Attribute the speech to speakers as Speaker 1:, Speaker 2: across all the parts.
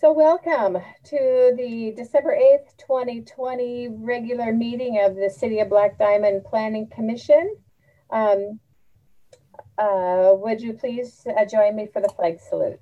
Speaker 1: So welcome to the December 8th, 2020 regular meeting of the City of Black Diamond Planning Commission. Would you please join me for the flag salute?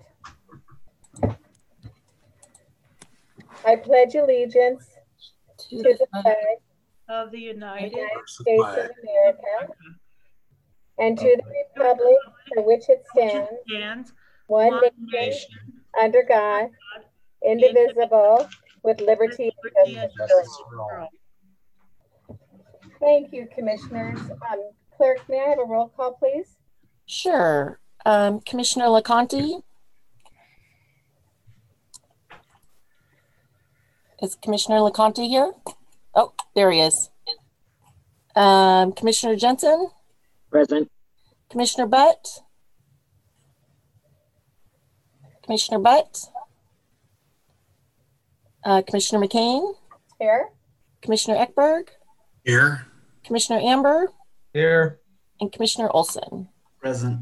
Speaker 1: I pledge allegiance to the flag
Speaker 2: of the United
Speaker 1: States of America and to the republic for which it stands, one nation, under God, indivisible, with liberty and justice for all. Thank you, commissioners. Clerk, may I have a roll call, please?
Speaker 3: Sure. Commissioner LeConte? Is Commissioner LeConte here? Oh, there he is. Commissioner Jensen?
Speaker 4: Present.
Speaker 3: Commissioner Butt? Commissioner Butt? Commissioner McCain?
Speaker 1: Here.
Speaker 3: Commissioner Ekberg?
Speaker 5: Here.
Speaker 3: Commissioner Amber?
Speaker 6: Here.
Speaker 3: And Commissioner Olson?
Speaker 5: Present.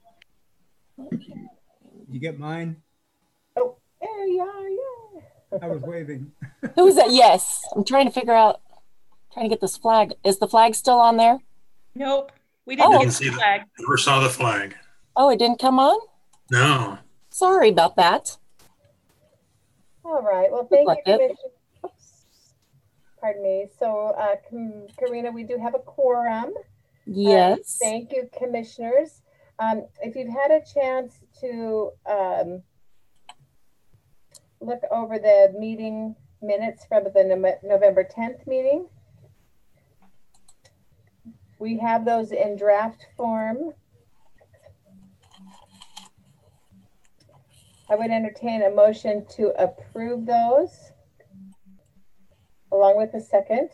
Speaker 6: You get mine?
Speaker 1: Oh, there you are, yeah.
Speaker 6: I was waving.
Speaker 3: Who is that? Yes. I'm trying to figure out, trying to get this flag. Is the flag still on there?
Speaker 2: Nope. We didn't get
Speaker 5: see
Speaker 2: the flag.
Speaker 5: Never saw the flag.
Speaker 3: Oh, it didn't come on?
Speaker 5: No.
Speaker 3: Sorry about that.
Speaker 1: All right. Well, thank you,
Speaker 3: Yep.
Speaker 1: Commissioner. Oops. Pardon me. So, Karina, we do have a quorum.
Speaker 3: Yes.
Speaker 1: Thank you, commissioners. If you've had a chance to look over the meeting minutes from the November 10th meeting, we have those in draft form. I would entertain a motion to approve those along with a second.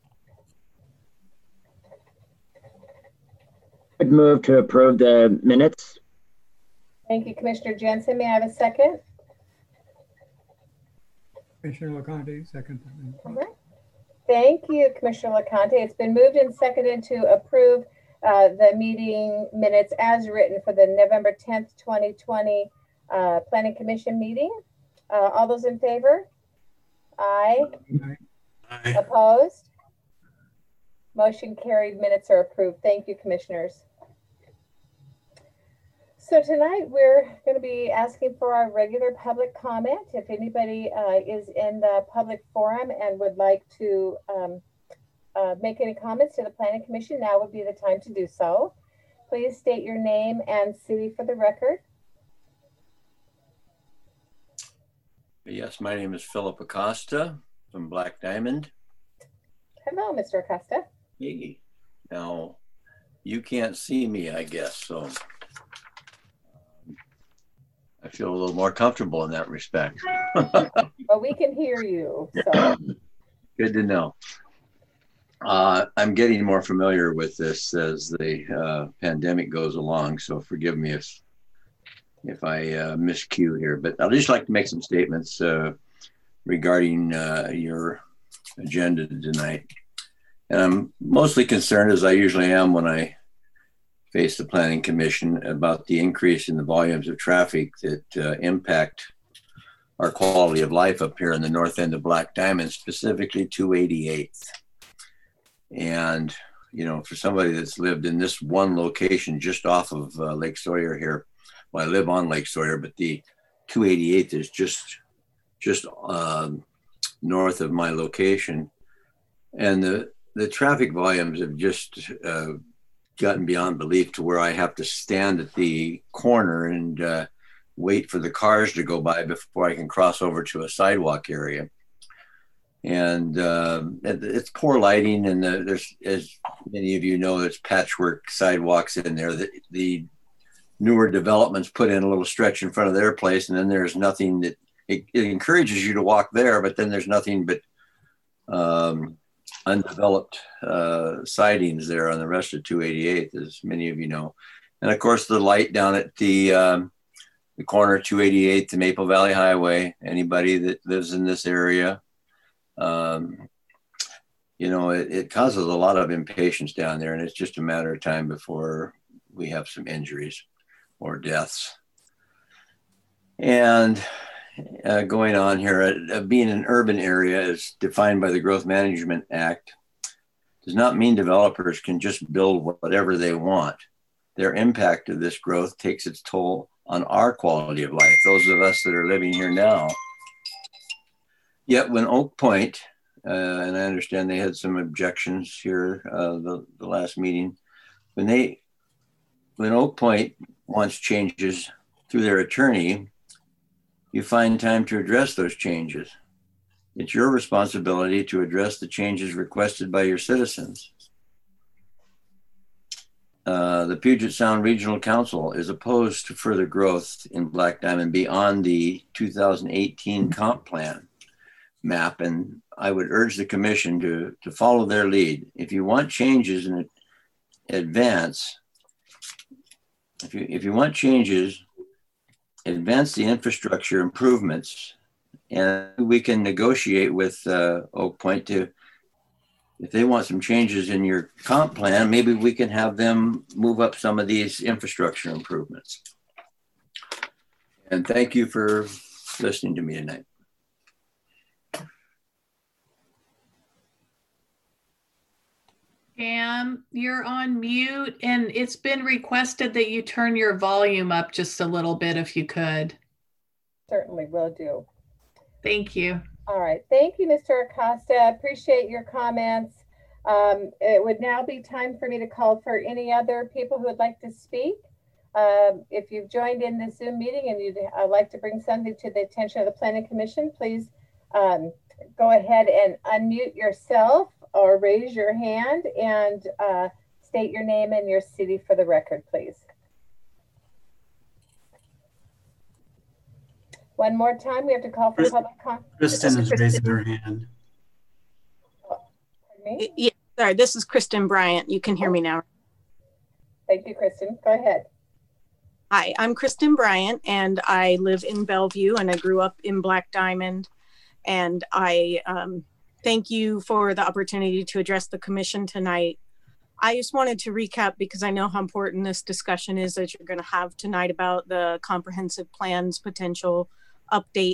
Speaker 4: I'd move to approve the minutes.
Speaker 1: Thank you, Commissioner Jensen. May I have a second?
Speaker 6: Commissioner LeConte, second.
Speaker 1: All right. Thank you, Commissioner LeConte. It's been moved and seconded to approve the meeting minutes as written for the November 10th, 2020 Planning Commission meeting. All those in favor? Aye.
Speaker 5: Aye.
Speaker 1: Opposed? Motion carried. Minutes are approved. Thank you, commissioners. So tonight we're going to be asking for our regular public comment. If anybody is in the public forum and would like to make any comments to the Planning Commission, now would be the time to do so. Please state your name and city for the record.
Speaker 7: Yes, my name is Philip Acosta from Black Diamond.
Speaker 1: Hello, Mr. Acosta.
Speaker 7: Hey. Now, you can't see me, I guess, so I feel a little more comfortable in that respect.
Speaker 1: Well, we can hear you. So.
Speaker 7: Good to know. I'm getting more familiar with this as the pandemic goes along, so forgive me if I miscue here, but I'd just like to make some statements regarding your agenda tonight. And I'm mostly concerned, as I usually am when I face the Planning Commission, about the increase in the volumes of traffic that impact our quality of life up here in the north end of Black Diamond, specifically 288th. And, you know, for somebody that's lived in this one location just off of Lake Sawyer here, well, I live on Lake Sawyer, but the 288th is just north of my location. And the traffic volumes have just gotten beyond belief to where I have to stand at the corner and wait for the cars to go by before I can cross over to a sidewalk area. And it's poor lighting, and there's, as many of you know, there's patchwork sidewalks in there. The newer developments put in a little stretch in front of their place, and then there's nothing that it encourages you to walk there, but then there's nothing but undeveloped sidings there on the rest of 288th, as many of you know. And of course, the light down at the corner of 288th to Maple Valley Highway, anybody that lives in this area, you know, it causes a lot of impatience down there, and it's just a matter of time before we have some injuries or deaths. And going on here. Being an urban area as defined by the Growth Management Act does not mean developers can just build whatever they want. Their impact of this growth takes its toll on our quality of life, those of us that are living here now. Yet when Oak Point, and I understand they had some objections here the last meeting, when Oak Point wants changes through their attorney, you find time to address those changes. It's your responsibility to address the changes requested by your citizens. The Puget Sound Regional Council is opposed to further growth in Black Diamond beyond the 2018 comp plan map, and I would urge the commission to follow their lead. If you want changes in advance, if you want changes, advance the infrastructure improvements, and we can negotiate with Oak Point to, if they want some changes in your comp plan, maybe we can have them move up some of these infrastructure improvements. And thank you for listening to me tonight.
Speaker 2: Pam, you're on mute, and it's been requested that you turn your volume up just a little bit if you could.
Speaker 1: Certainly will do.
Speaker 2: Thank you.
Speaker 1: All right. Thank you, Mr. Acosta. Appreciate your comments. It would now be time for me to call for any other people who would like to speak. If you've joined in the Zoom meeting and you'd like to bring something to the attention of the Planning Commission, please go ahead and unmute yourself or raise your hand and state your name and your city for the record, please. One more time, we have to call for public comment.
Speaker 8: Kristen is raising her hand.
Speaker 1: Pardon me?
Speaker 9: Yeah, sorry, this is Kristen Bryant. You can hear me now.
Speaker 1: Thank you, Kristen. Go ahead.
Speaker 9: Hi, I'm Kristen Bryant, and I live in Bellevue, and I grew up in Black Diamond. And I thank you for the opportunity to address the commission tonight. I just wanted to recap because I know how important this discussion is that you're going to have tonight about the comprehensive plan's potential update.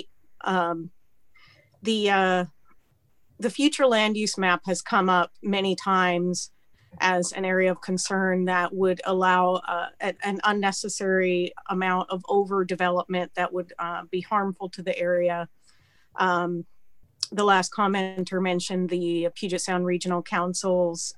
Speaker 9: The future land use map has come up many times as an area of concern that would allow an unnecessary amount of overdevelopment that would be harmful to the area. The last commenter mentioned the Puget Sound Regional Council's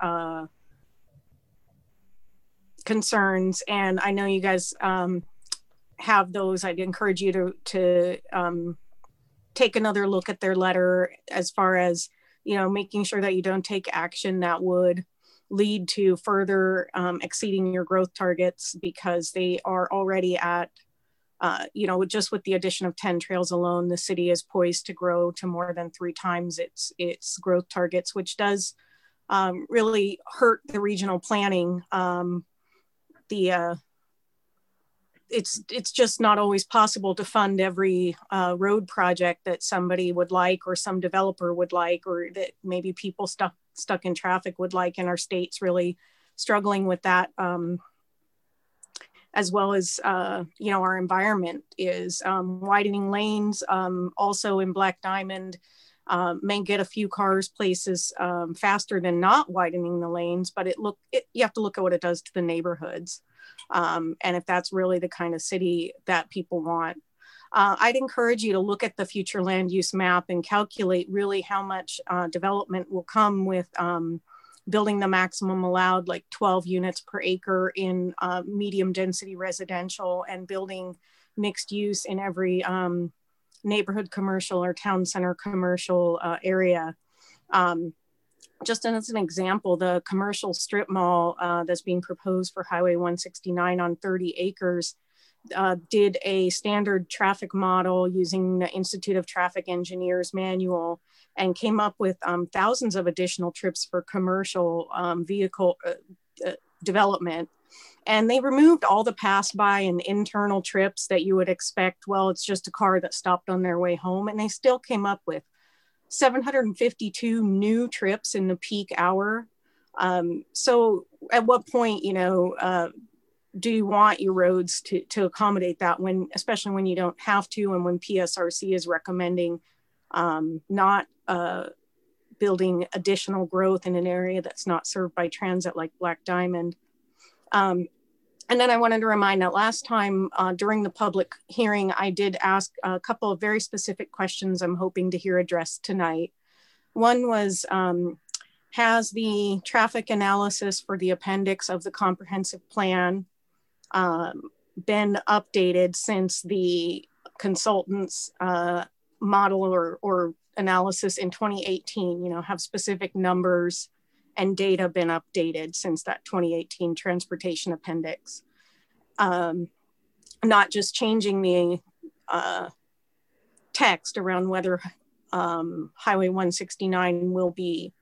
Speaker 9: concerns, and I know you guys have those. I'd encourage you to take another look at their letter as far as, you know, making sure that you don't take action that would lead to further exceeding your growth targets, because they are already at you know, just with the addition of 10 trails alone, the city is poised to grow to more than 3 times its growth targets, which does really hurt the regional planning. It's just not always possible to fund every road project that somebody would like, or some developer would like, or that maybe people stuck in traffic would like, and our state's really struggling with that. As well as, you know, our environment is widening lanes. Also in Black Diamond, may get a few cars places faster than not widening the lanes, but you have to look at what it does to the neighborhoods. And if that's really the kind of city that people want. I'd encourage you to look at the future land use map and calculate really how much development will come with building the maximum allowed, like 12 units per acre in medium density residential, and building mixed use in every neighborhood commercial or town center commercial area. Just as an example, the commercial strip mall that's being proposed for Highway 169 on 30 acres did a standard traffic model using the Institute of Traffic Engineers manual, and came up with thousands of additional trips for commercial vehicle development. And they removed all the pass-by and internal trips that you would expect. Well, it's just a car that stopped on their way home. And they still came up with 752 new trips in the peak hour. So at what point, you know, do you want your roads to accommodate that, when, especially when you don't have to, and when PSRC is recommending not building additional growth in an area that's not served by transit like Black Diamond. And then I wanted to remind that last time during the public hearing, I did ask a couple of very specific questions I'm hoping to hear addressed tonight. One was, has the traffic analysis for the appendix of the comprehensive plan been updated since the consultant's model or analysis in 2018? You know, have specific numbers and data been updated since that 2018 transportation appendix? Not just changing the text around whether Highway 169 will be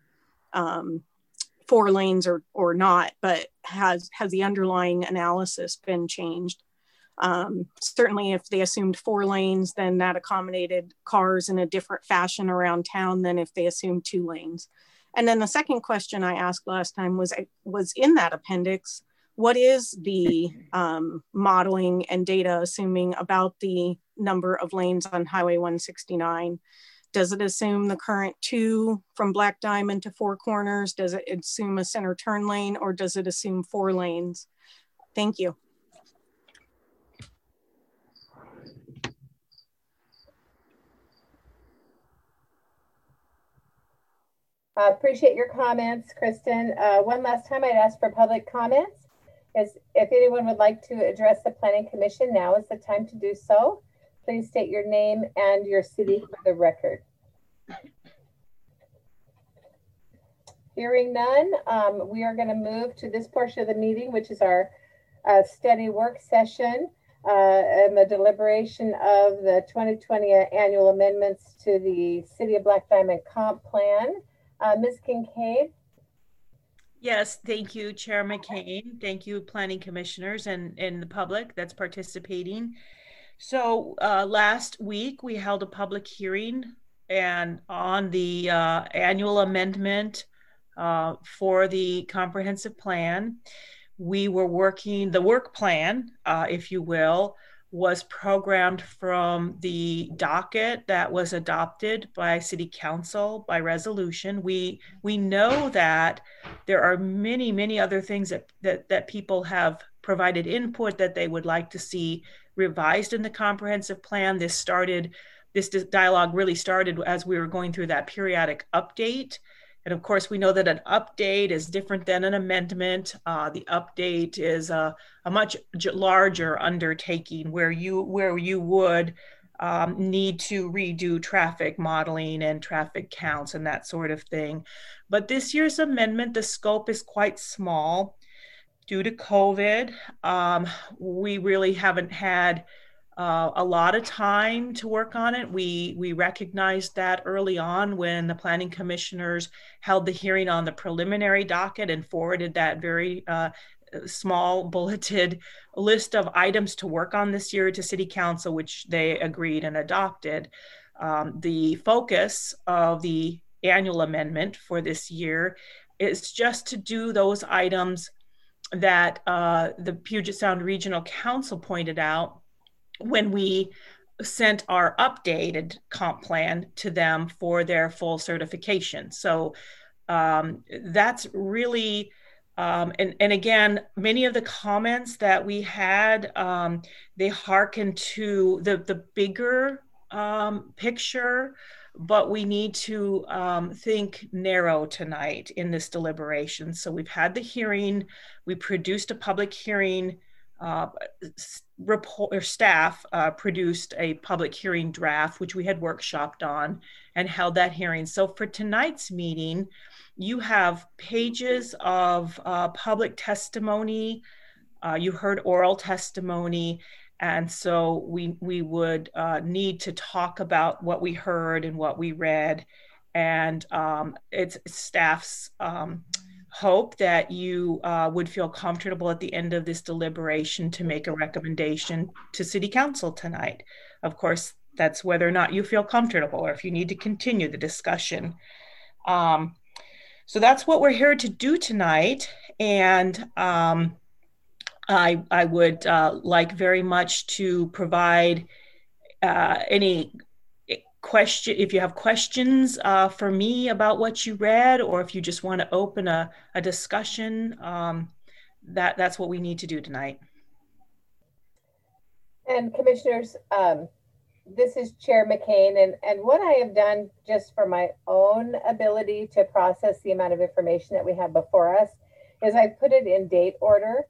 Speaker 9: 4 lanes or not, but has the underlying analysis been changed? Certainly if they assumed 4 lanes, then that accommodated cars in a different fashion around town than if they assumed 2 lanes. And then the second question I asked last time was in that appendix, what is the modeling and data assuming about the number of lanes on Highway 169? Does it assume the current 2 from Black Diamond to Four Corners? Does it assume a center turn lane, or does it assume 4 lanes? Thank you.
Speaker 1: I appreciate your comments, Kristen. One last time, I'd ask for public comments. If anyone would like to address the Planning Commission, now is the time to do so. Please state your name and your city for the record. Hearing none, we are going to move to this portion of the meeting, which is our study work session and the deliberation of the 2020 annual amendments to the City of Black Diamond Comp Plan. Ms. Kincaid.
Speaker 10: Yes, thank you, Chair McCain. Thank you, Planning Commissioners and the public that's participating. So last week we held a public hearing and on the annual amendment for the comprehensive plan. We were working, the work plan, if you will, was programmed from the docket that was adopted by City Council by resolution. We know that there are many other things that people have provided input that they would like to see revised in the comprehensive plan. This dialogue really started as we were going through that periodic update. And of course, we know that an update is different than an amendment. The update is a much larger undertaking where you would need to redo traffic modeling and traffic counts and that sort of thing. But this year's amendment, the scope is quite small due to COVID. We really haven't had a lot of time to work on it. We recognized that early on when the planning commissioners held the hearing on the preliminary docket and forwarded that very small bulleted list of items to work on this year to City Council, which they agreed and adopted. The focus of the annual amendment for this year is just to do those items that the Puget Sound Regional Council pointed out when we sent our updated comp plan to them for their full certification. So that's really, and again, many of the comments that we had, they hearken to the bigger picture, but we need to think narrow tonight in this deliberation. So we've had the hearing, we produced a public hearing report, or staff produced a public hearing draft, which we had workshopped on and held that hearing. So for tonight's meeting, you have pages of public testimony, you heard oral testimony, and so we would need to talk about what we heard and what we read, and it's staff's hope that you would feel comfortable at the end of this deliberation to make a recommendation to City Council tonight. Of course, that's whether or not you feel comfortable or if you need to continue the discussion. So that's what we're here to do tonight. And I would like very much to provide any question, if you have questions for me about what you read, or if you just want to open a discussion, that's what we need to do tonight.
Speaker 1: And commissioners, this is Chair McCain, and what I have done just for my own ability to process the amount of information that we have before us is I put it in date order.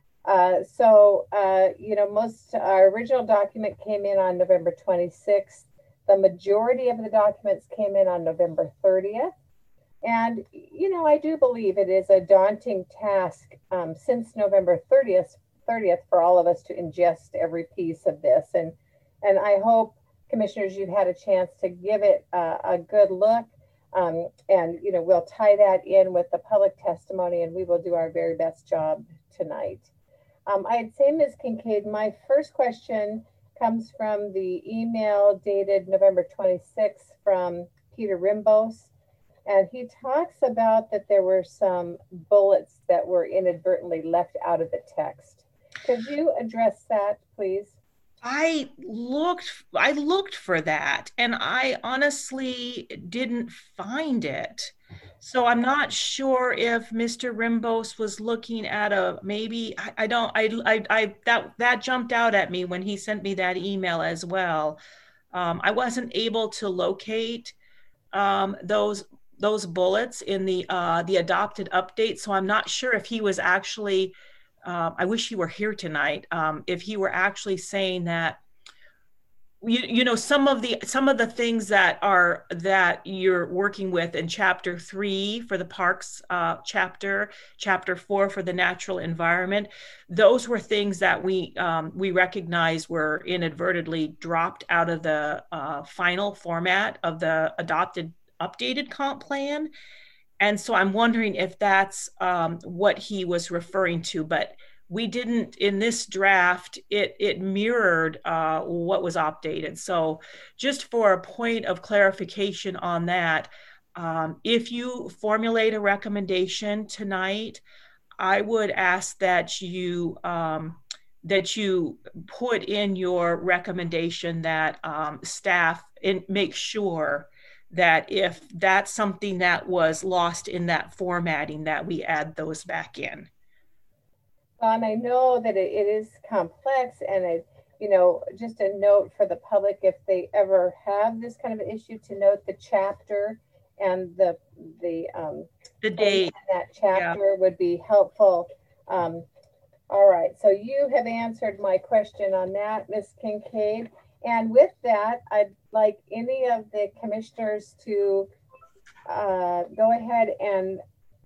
Speaker 1: Most our original document came in on November 26th. The majority of the documents came in on November 30th. And, I do believe it is a daunting task since November 30th for all of us to ingest every piece of this. And I hope, commissioners, you've had a chance to give it a good look. We'll tie that in with the public testimony, and we will do our very best job tonight. I'd say, Ms. Kincaid, my first question comes from the email dated November 26th from Peter Rimbos. And he talks about that there were some bullets that were inadvertently left out of the text. Could you address that, please?
Speaker 10: I looked for that, and I honestly didn't find it. So I'm not sure if Mr. Rimbos was looking at that jumped out at me when he sent me that email as well. I wasn't able to locate those bullets in the adopted update. So I'm not sure if he was actually, I wish he were here tonight, if he were actually saying that, some of the things that you're working with in chapter 3 for the parks chapter 4 for the natural environment, those were things that we recognize were inadvertently dropped out of the final format of the updated comp plan. And so I'm wondering if that's what he was referring to, but we didn't, in this draft, it mirrored what was updated. So just for a point of clarification on that, if you formulate a recommendation tonight, I would ask that you put in your recommendation that staff make sure that if that's something that was lost in that formatting, that we add those back in.
Speaker 1: And I know that it is complex, and just a note for the public, if they ever have this kind of an issue, to note the chapter and the
Speaker 10: date
Speaker 1: in that chapter would be helpful. All right, so you have answered my question on that, Ms. Kincaid. And with that, I'd like any of the commissioners to go ahead and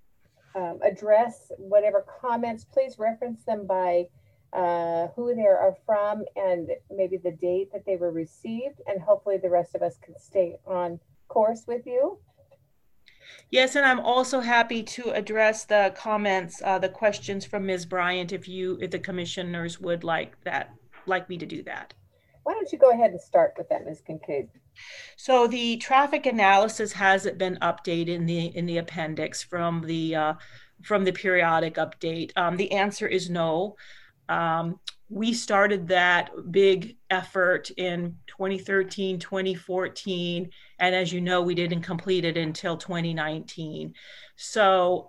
Speaker 1: address whatever comments. Please reference them by who they are from and maybe the date that they were received. And hopefully the rest of us can stay on course with you.
Speaker 10: Yes, and I'm also happy to address the comments, the questions from Ms. Bryant, if the commissioners would like me to do that.
Speaker 1: Why don't you go ahead and start with that, Ms. Kincaid?
Speaker 10: So the traffic analysis hasn't been updated in the appendix from the periodic update. The answer is no. We started that big effort in 2013, 2014, and as you know, we didn't complete it until 2019. So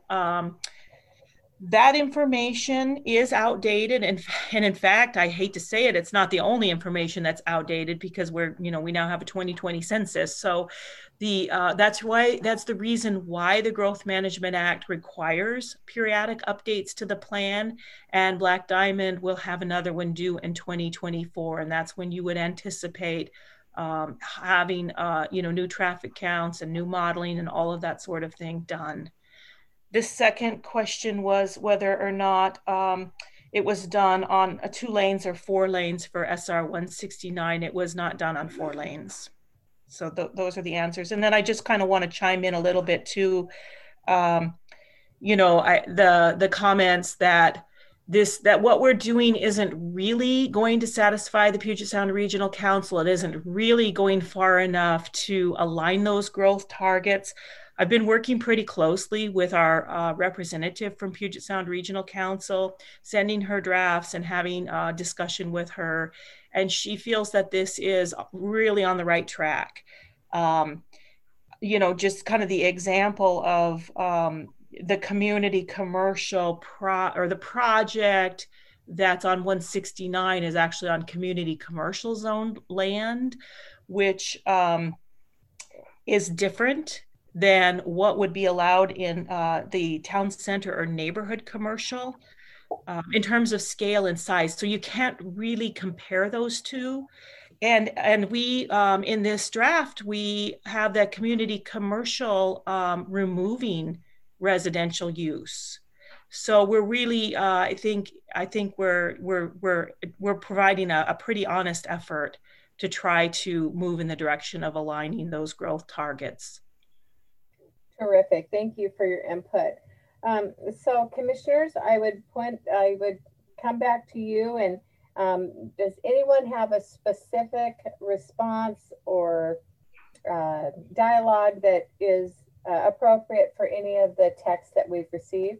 Speaker 10: that information is outdated, and in fact, I hate to say it, it's not the only information that's outdated, because we now have a 2020 census. So that's the reason why the Growth Management Act requires periodic updates to the plan, and Black Diamond will have another one due in 2024, and that's when you would anticipate having new traffic counts and new modeling and all of that sort of thing done. The second question was whether or not it was done on 2 lanes or 4 lanes for SR 169. It was not done on 4 lanes. So those are the answers. And then I just kind of want to chime in a little bit too. The comments that what we're doing isn't really going to satisfy the Puget Sound Regional Council. It isn't really going far enough to align those growth targets. I've been working pretty closely with our representative from Puget Sound Regional Council, sending her drafts and having a discussion with her. And she feels that this is really on the right track. You know, just kind of the example of the community commercial the project that's on 169 is actually on community commercial zone land, which is different than what would be allowed in the town center or neighborhood commercial in terms of scale and size. So you can't really compare those two. And we, in this draft, we have that community commercial removing residential use. So we're really, I think we're providing a pretty honest effort to try to move in the direction of aligning those growth targets.
Speaker 1: Terrific. Thank you for your input. So commissioners, I would come back to you, and does anyone have a specific response or dialogue that is appropriate for any of the texts that we've received?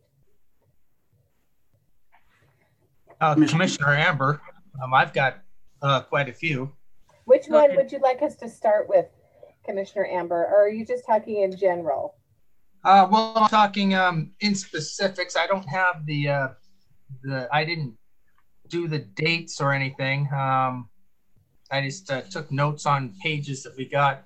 Speaker 11: Commissioner Amber, I've got quite a few.
Speaker 1: Which one would you like us to start with, Commissioner Amber, or are you just talking in general?
Speaker 11: Well, I'm talking in specifics. I don't have I didn't do the dates or anything. I just took notes on pages that we got.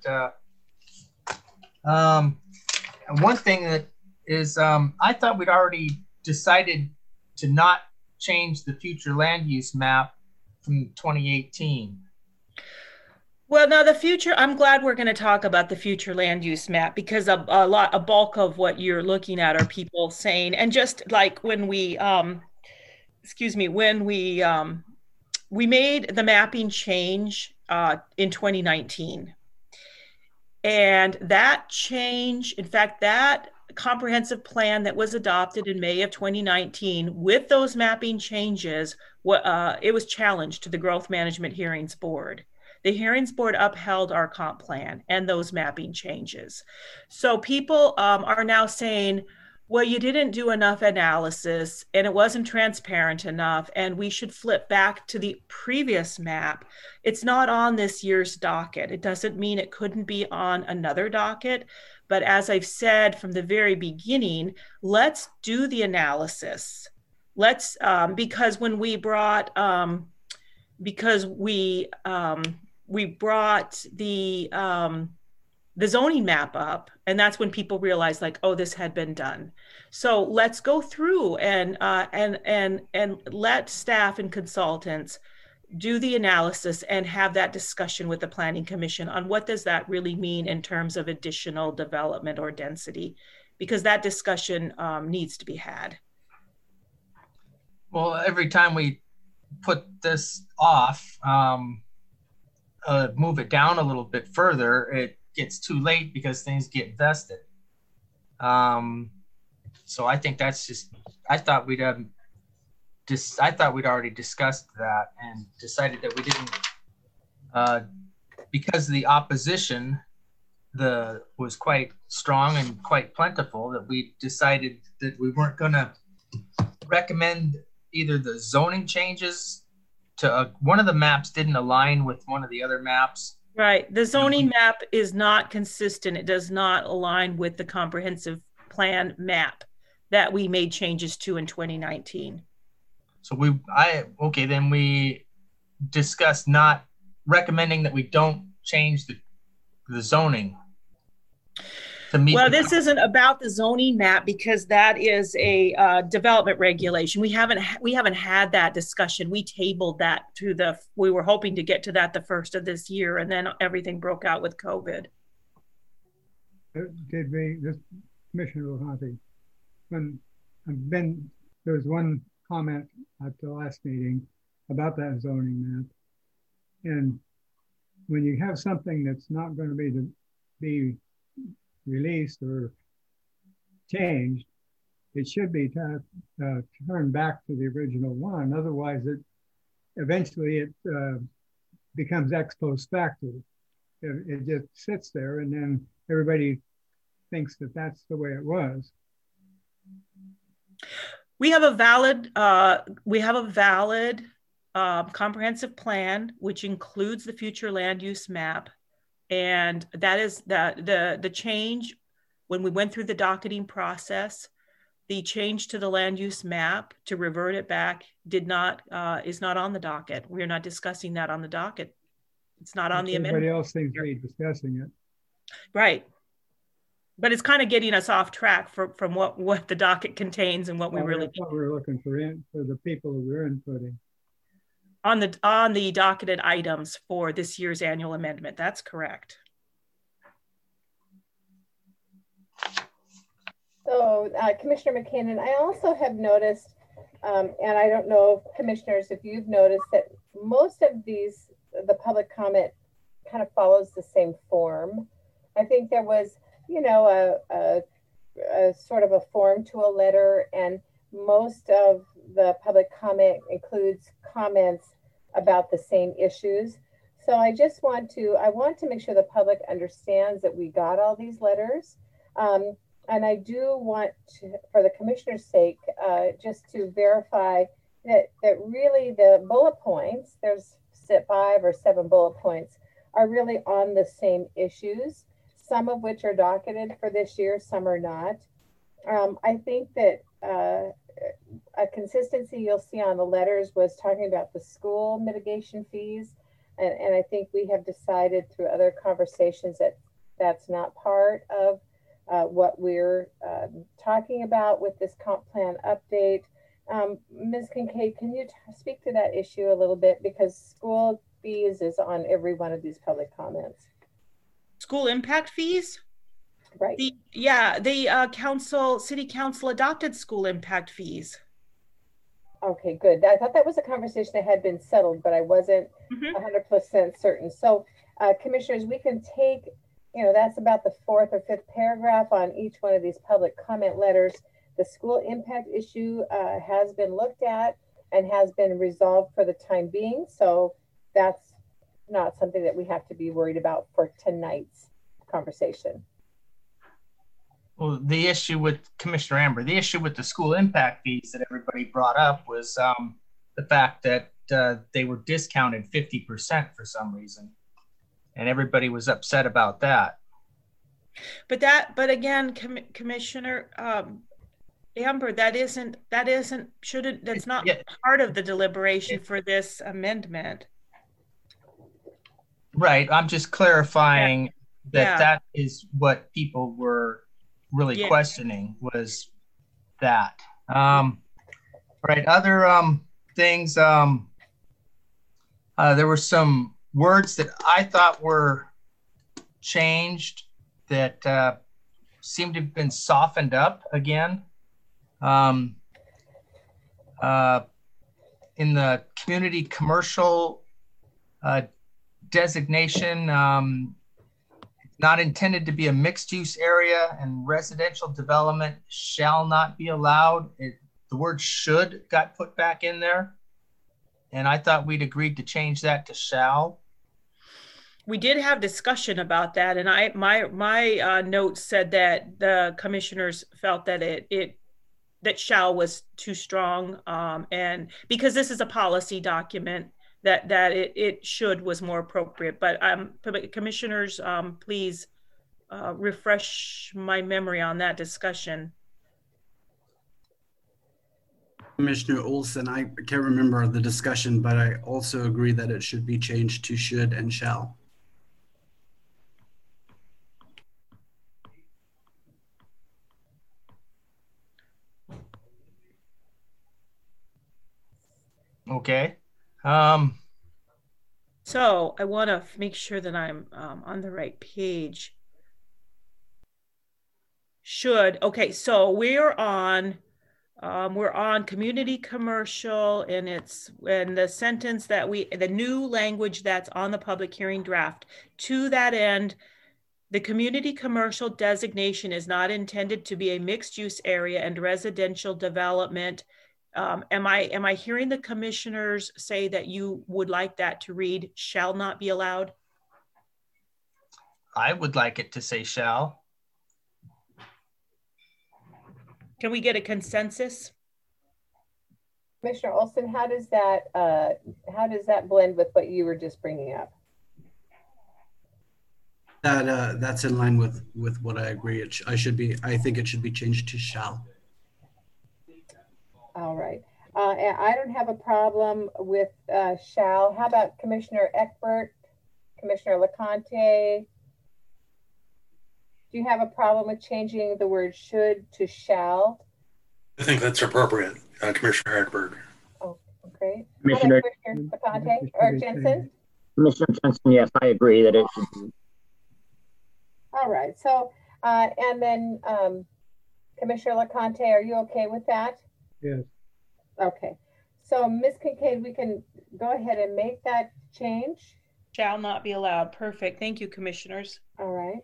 Speaker 11: And one thing that is, I thought we'd already decided to not change the future land use map from 2018.
Speaker 10: Well, now the future, I'm glad we're going to talk about the future land use map, because a bulk of what you're looking at are people saying, and just like when we, we made the mapping change in 2019. And that change, in fact, that comprehensive plan that was adopted in May of 2019 with those mapping changes, it was challenged to the Growth Management Hearings Board. The Hearings Board upheld our comp plan and those mapping changes. So people are now saying, well, you didn't do enough analysis and it wasn't transparent enough, and we should flip back to the previous map. It's not on this year's docket. It doesn't mean it couldn't be on another docket. But as I've said from the very beginning, let's do the analysis. Let's, because when we brought, we brought the zoning map up, and that's when people realized, like, oh, this had been done. So let's go through and let staff and consultants do the analysis and have that discussion with the Planning Commission on what does that really mean in terms of additional development or density, because that discussion needs to be had.
Speaker 11: Well, every time we put this off, move it down a little bit further, it gets too late because things get vested. So I think that's just, I thought we'd already discussed that and decided that we didn't, because the opposition was quite strong and quite plentiful, that we decided that we weren't going to recommend either the zoning changes to one of the maps didn't align with one of the other maps.
Speaker 10: Right. The zoning map is not consistent. It does not align with the comprehensive plan map that we made changes to in 2019.
Speaker 11: So then we discussed not recommending that we don't change the zoning.
Speaker 10: Well, this isn't about the zoning map, because that is a development regulation. We haven't had that discussion. We tabled that we were hoping to get to that the first of this year, and then everything broke out with COVID.
Speaker 6: Commissioner Lohanty, there was one comment at the last meeting about that zoning map. And when you have something that's not going to be released or changed, it should be turned back to the original one. Otherwise, eventually it becomes ex post facto. It just sits there, and then everybody thinks that that's the way it was.
Speaker 10: We have a valid comprehensive plan, which includes the future land use map. And that is the change when we went through the docketing process. The change to the land use map to revert it back is not on the docket. We are not discussing that on the docket. It's not on the amendment.
Speaker 6: Everybody else seems to be discussing it.
Speaker 10: Right. But it's kind of getting us off track from what the docket contains and what we really.
Speaker 6: That's what we're looking for the people who we're inputting.
Speaker 10: On the docketed items for this year's annual amendment. That's correct.
Speaker 1: So, Commissioner McKinnon, I also have noticed, and I don't know, commissioners, if you've noticed that most of the public comment kind of follows the same form. I think there was, a sort of a form to a letter, and most of the public comment includes comments about the same issues. So I want to make sure the public understands that we got all these letters. And I do want to, for the commissioner's sake, just to verify that really the bullet points, there's 5 or 7 bullet points, are really on the same issues, some of which are docketed for this year, some are not. I think that a consistency you'll see on the letters was talking about the school mitigation fees. And I think we have decided through other conversations that that's not part of what we're talking about with this comp plan update. Ms. Kincaid, can you speak to that issue a little bit? Because school fees is on every one of these public comments.
Speaker 10: School impact fees?
Speaker 1: Right.
Speaker 10: The city council adopted school impact fees.
Speaker 1: Okay, good. I thought that was a conversation that had been settled, but I wasn't 100% certain. So commissioners, we can take, that's about the 4th or 5th paragraph on each one of these public comment letters. The school impact issue has been looked at and has been resolved for the time being. So that's not something that we have to be worried about for tonight's conversation.
Speaker 11: Well, the issue with Commissioner Amber, the issue with the school impact fees that everybody brought up was the fact that they were discounted 50% for some reason. And everybody was upset about that.
Speaker 10: But again, Commissioner Amber, that's not part of the deliberation for this amendment.
Speaker 11: Right. I'm just clarifying that is what people were really questioning, was that. Right. Other things, there were some words that I thought were changed that seemed to have been softened up again. In the community commercial designation, not intended to be a mixed use area, and residential development shall not be allowed. The word should got put back in there. And I thought we'd agreed to change that to shall.
Speaker 10: We did have discussion about that, and my notes said that the commissioners felt that that shall was too strong, and because this is a policy document, that it should was more appropriate. But commissioners, please refresh my memory on that discussion.
Speaker 8: Commissioner Olson, I can't remember the discussion, but I also agree that it should be changed to should and shall.
Speaker 11: Okay.
Speaker 10: So I want to make sure that I'm on the right page. Should. Okay, so we're on community commercial, and the sentence that the new language that's on the public hearing draft. To that end, the community commercial designation is not intended to be a mixed use area and residential development. Am I hearing the commissioners say that you would like that to read shall not be allowed?
Speaker 11: I would like it to say shall.
Speaker 10: Can we get a consensus?
Speaker 1: Commissioner Olson, how does that blend with what you were just bringing up?
Speaker 8: That's in line with what I agree. I think it should be changed to shall.
Speaker 1: All right. And I don't have a problem with shall. How about Commissioner Eckbert, Commissioner LeConte? Do you have a problem with changing the word should to shall?
Speaker 5: I think that's appropriate, Commissioner Eckberg.
Speaker 1: Oh, great.
Speaker 4: Commissioner
Speaker 1: LeConte or Jensen?
Speaker 4: Commissioner Jensen, yes, I agree that it should be.
Speaker 1: All right. So, and then Commissioner LeConte, are you okay with that?
Speaker 6: Yes.
Speaker 1: Okay. So, Ms. Kincaid, we can go ahead and make that change.
Speaker 10: Shall not be allowed. Perfect. Thank you, commissioners.
Speaker 1: All right.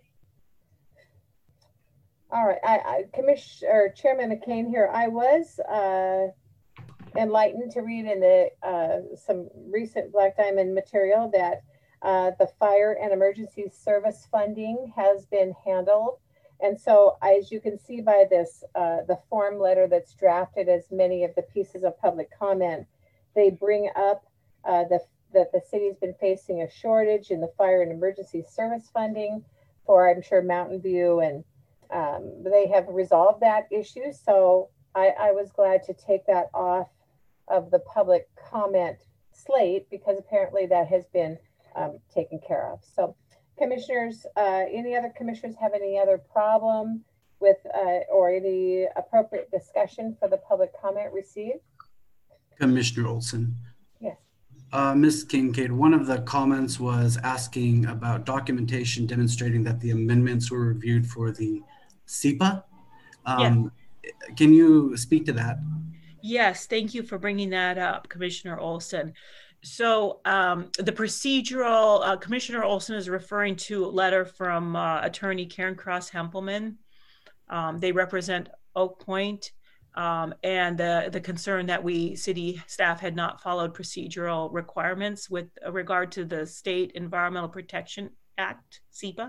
Speaker 1: All right. Commissioner Chairman McCain here. I was enlightened to read in the some recent Black Diamond material that the fire and emergency service funding has been handled. And so, as you can see by this, the form letter that's drafted as many of the pieces of public comment, they bring up that the city's been facing a shortage in the fire and emergency service funding for, I'm sure, Mountain View, and they have resolved that issue. So I was glad to take that off of the public comment slate because apparently that has been taken care of. So commissioners, any other commissioners have any other problem with or any appropriate discussion for the public comment received?
Speaker 8: Commissioner Olson.
Speaker 1: Yes.
Speaker 8: Ms. Kincaid, one of the comments was asking about documentation demonstrating that the amendments were reviewed for the SEPA.
Speaker 10: Yes.
Speaker 8: Can you speak to that?
Speaker 10: Yes, thank you for bringing that up, Commissioner Olson. So the procedural, Commissioner Olson is referring to a letter from attorney Karen Cross Hempelman. They represent Oak Point, and the concern that city staff had not followed procedural requirements with regard to the State Environmental Protection Act, SEPA.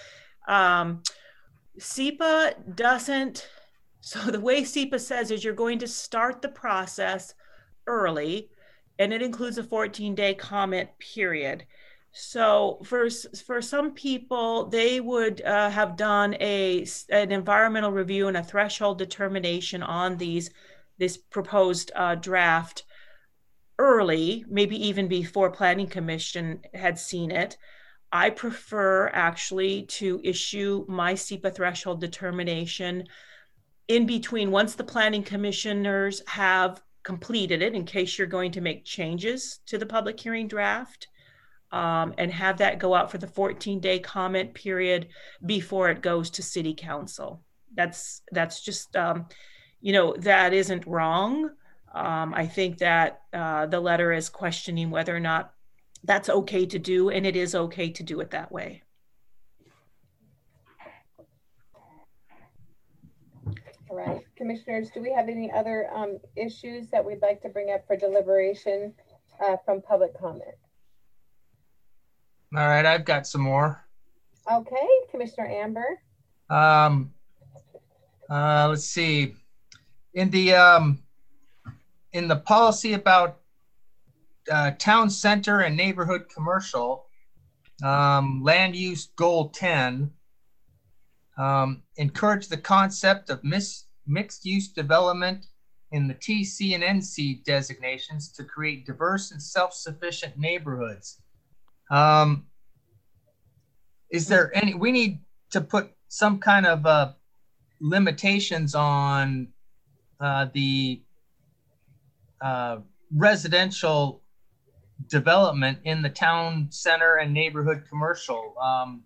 Speaker 10: SEPA doesn't, so the way SEPA says is you're going to start the process early, and it includes a 14-day comment period. So for some people, they would have done an environmental review and a threshold determination on this proposed draft early, maybe even before Planning Commission had seen it. I prefer actually to issue my SEPA threshold determination in between once the Planning Commissioners have completed it, in case you're going to make changes to the public hearing draft, and have that go out for the 14-day comment period before it goes to City Council. That's just, that isn't wrong. I think that the letter is questioning whether or not that's okay to do, and it is okay to do it that way.
Speaker 1: All right, commissioners, do we have any other issues that we'd like to bring up for deliberation from public comment?
Speaker 11: All right, I've got some more.
Speaker 1: Okay, Commissioner Amber.
Speaker 11: Let's see. In the policy about town center and neighborhood commercial, land use goal 10, encourage the concept of mixed use development in the TC and NC designations to create diverse and self-sufficient neighborhoods. Is there any, we need to put some kind of limitations on the residential development in the town center and neighborhood commercial.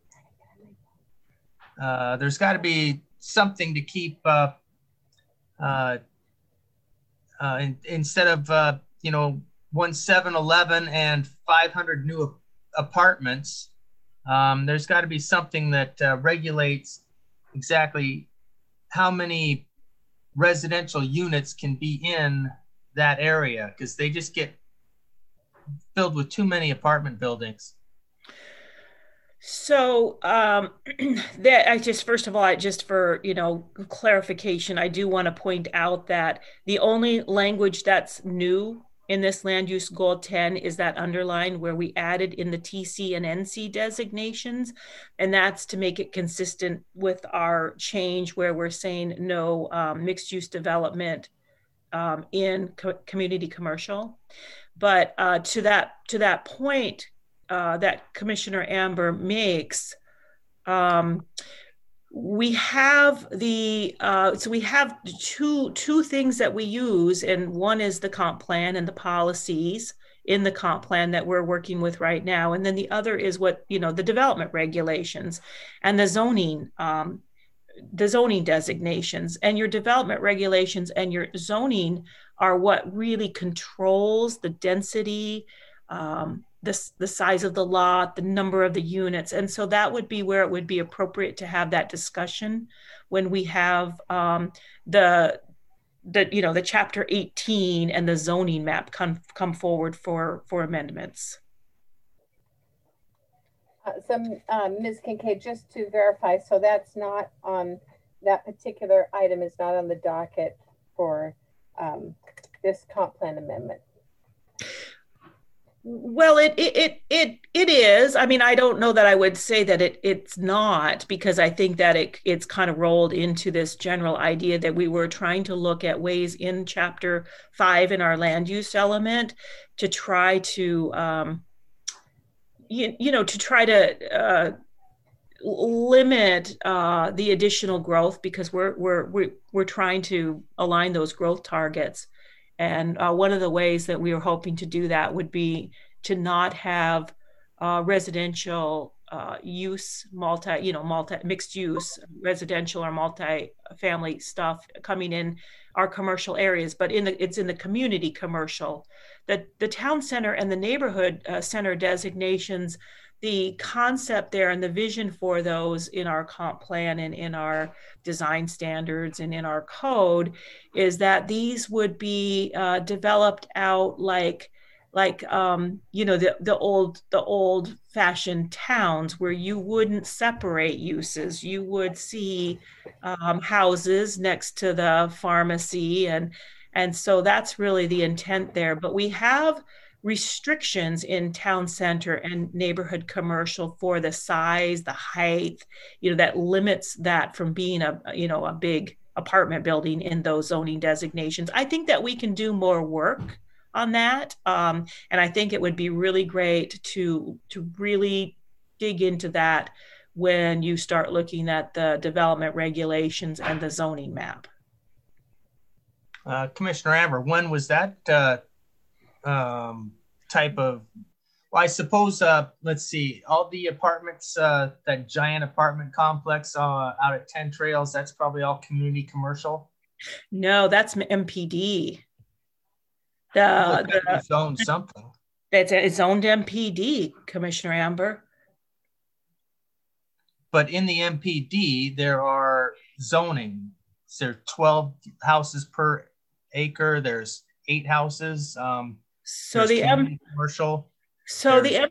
Speaker 11: There's got to be something to keep instead of 7-Eleven and 500 new apartments. There's got to be something that regulates exactly how many residential units can be in that area, because they just get filled with too many apartment buildings.
Speaker 10: So that I just, first of all, just for, clarification, I do want to point out that the only language that's new in this land use goal 10 is that underline where we added in the TC and NC designations. And that's to make it consistent with our change where we're saying no mixed use development in community commercial. But to that point that Commissioner Amber makes, we have so we have two things that we use, and one is the comp plan and the policies in the comp plan that we're working with right now, and then the other is what the development regulations and the zoning designations. And your development regulations and your zoning are what really controls the density, the size of the lot, the number of the units. And so that would be where it would be appropriate to have that discussion when we have the chapter 18 and the zoning map come forward for amendments.
Speaker 1: Ms. Kincaid, just to verify, so that's not on, that particular item is not on the docket for this comp plan amendment.
Speaker 10: Well, it is. I mean, I don't know that I would say that it's not, because I think that it's kind of rolled into this general idea that we were trying to look at ways in chapter 5 in our land use element to try to limit the additional growth, because we're trying to align those growth targets. And one of the ways that we were hoping to do that would be to not have residential use, mixed use, residential or multi-family stuff coming in our commercial areas, but it's in the community commercial. The town center and the neighborhood center designations, the concept there and the vision for those in our comp plan and in our design standards and in our code is that these would be developed out like the old fashioned towns where you wouldn't separate uses. You would see houses next to the pharmacy, and so that's really the intent there. But we have restrictions in town center and neighborhood commercial for the size, the height, that limits that from being a big apartment building in those zoning designations. I think that we can do more work on that. And I think it would be really great to really dig into that when you start looking at the development regulations and the zoning map.
Speaker 11: Commissioner Amber, when was that type of, well, I suppose, let's see, all the apartments, that giant apartment complex out at 10 Trails, that's probably all community commercial?
Speaker 10: No, that's MPD.
Speaker 11: It's owned something.
Speaker 10: It's owned MPD, Commissioner Amber.
Speaker 11: But in the MPD, there are zoning. There are 12 houses per acre. There's 8 houses.
Speaker 10: So the
Speaker 11: commercial.
Speaker 10: So the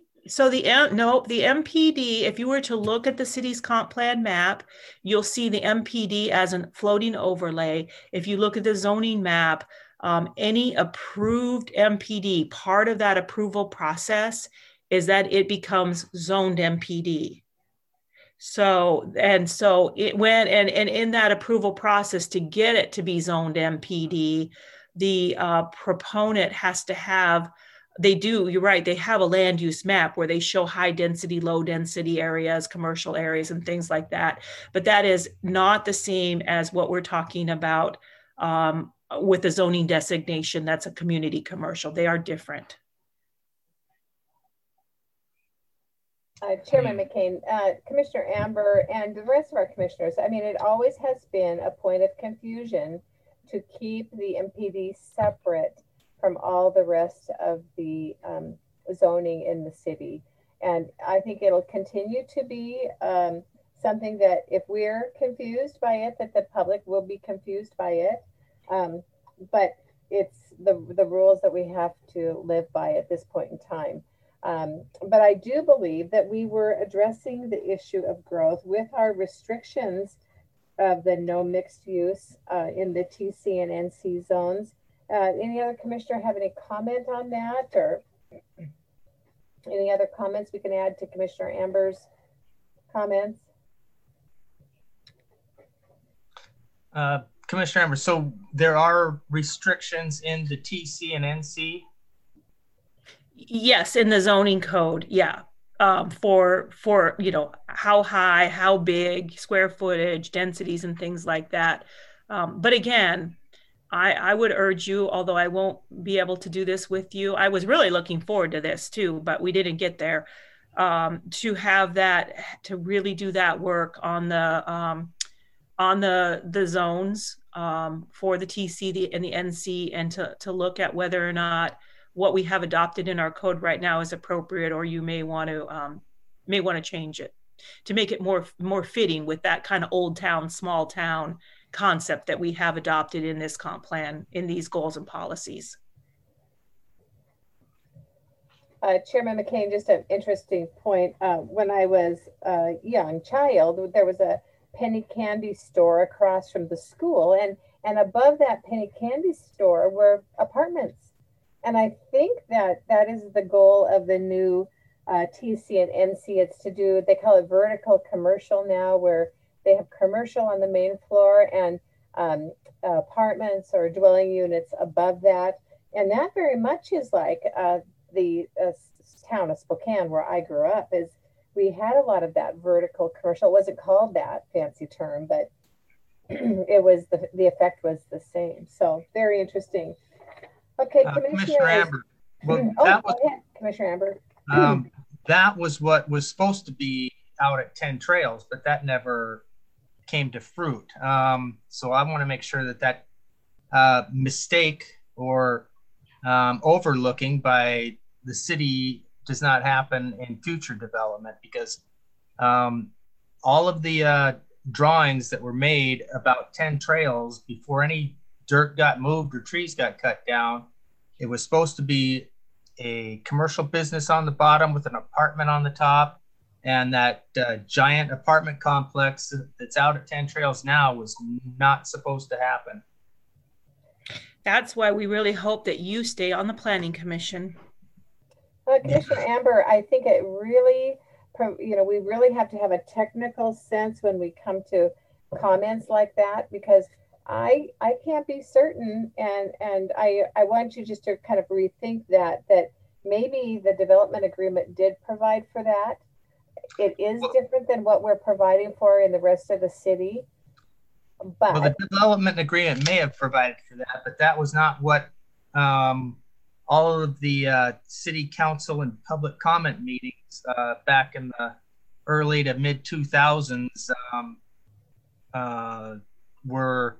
Speaker 10: MPD, if you were to look at the city's comp plan map, you'll see the MPD as a floating overlay. If you look at the zoning map, any approved MPD, part of that approval process is that it becomes zoned MPD. So it went, and in that approval process to get it to be zoned MPD, the proponent has to have, you're right, they have a land use map where they show high density, low density areas, commercial areas, and things like that. But that is not the same as what we're talking about with the zoning designation. That's a community commercial. They are different.
Speaker 1: Chairman McCain, Commissioner Amber, and the rest of our commissioners, I mean, it always has been a point of confusion to keep the MPD separate from all the rest of the zoning in the city. And I think it'll continue to be something that if we're confused by it, that the public will be confused by it. But it's the rules that we have to live by at this point in time. But I do believe that we were addressing the issue of growth with our restrictions of the no mixed use in the TC and NC zones. Any other commissioner have any comment on that, or any other comments we can add to Commissioner Amber's comments?
Speaker 11: Commissioner Amber, so there are restrictions in the TC and NC?
Speaker 10: Yes, in the zoning code, yeah. For you know, how high, how big, square footage, densities, and things like that. But again, I would urge you, although I won't be able to do this with you, I was really looking forward to this too, but we didn't get there, to have that, to really do that work on the zones for the TC and the NC, and to look at whether or not what we have adopted in our code right now is appropriate, or you may want to change it to make it more fitting with that kind of old town, small town concept that we have adopted in this comp plan, in these goals and policies.
Speaker 1: Chairman McCain, just an interesting point. When I was a young child, there was a penny candy store across from the school, and above that penny candy store were apartments. And I think that is the goal of the new TC and NC. It's to do, they call it vertical commercial now, where they have commercial on the main floor and apartments or dwelling units above that. And that very much is like the town of Spokane, where I grew up, is we had a lot of that vertical commercial. It wasn't called that fancy term, but it was, the effect was the same. So very interesting. Okay,
Speaker 11: Commissioner Amber. Well,
Speaker 1: go ahead, Commissioner Amber.
Speaker 11: That was what was supposed to be out at 10 Trails, but that never came to fruit. So I want to make sure that mistake or overlooking by the city does not happen in future development, because all of the drawings that were made about 10 Trails, before any dirt got moved or trees got cut down, it was supposed to be a commercial business on the bottom with an apartment on the top. And that giant apartment complex that's out at 10 Trails now was not supposed to happen.
Speaker 10: That's why we really hope that you stay on the Planning Commission.
Speaker 1: Commissioner Amber, I think it really, we really have to have a technical sense when we come to comments like that, because I can't be certain, and I want you just to kind of rethink that maybe the development agreement did provide for that. It is different than what we're providing for in the rest of the city. But
Speaker 11: well, the development agreement may have provided for that, but that was not what all of the city council and public comment meetings back in the early to mid 2000s were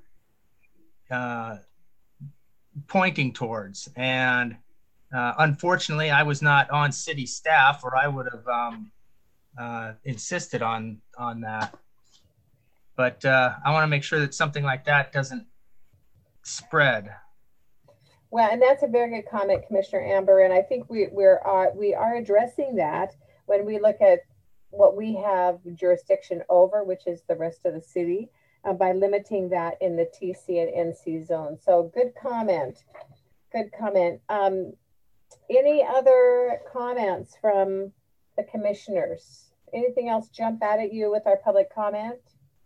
Speaker 11: pointing towards. And unfortunately, I was not on city staff, or I would have insisted on that. But I want to make sure that something like that doesn't spread.
Speaker 1: Well, and that's a very good comment, Commissioner Amber. And I think we are addressing that when we look at what we have jurisdiction over, which is the rest of the city, by limiting that in the TC and NC zone. So good comment. Good comment. Any other comments from the commissioners? Anything else jump out at you with our public comment?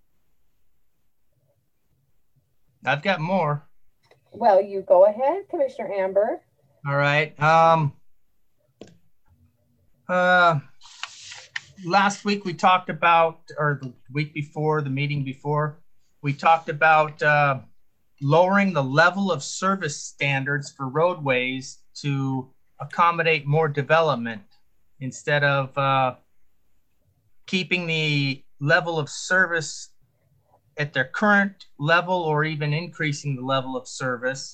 Speaker 11: I've got more.
Speaker 1: Well, you go ahead, Commissioner Amber.
Speaker 11: All right. Last week we talked about, or the week before, the meeting before, we talked about lowering the level of service standards for roadways to accommodate more development, instead of keeping the level of service at their current level or even increasing the level of service.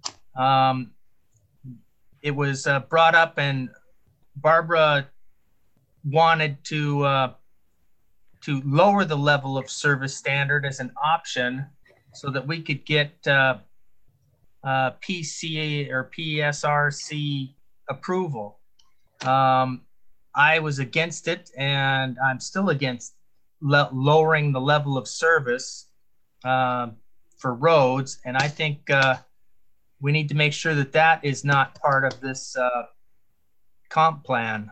Speaker 11: It was brought up, and Barbara wanted to lower the level of service standard as an option so that we could get PCA or PSRC approval. I was against it, and I'm still against lowering the level of service for roads. And I think we need to make sure that that is not part of this comp plan.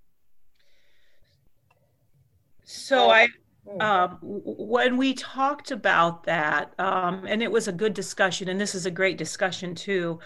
Speaker 10: So when we talked about that, and it was a good discussion, and this is a great discussion too,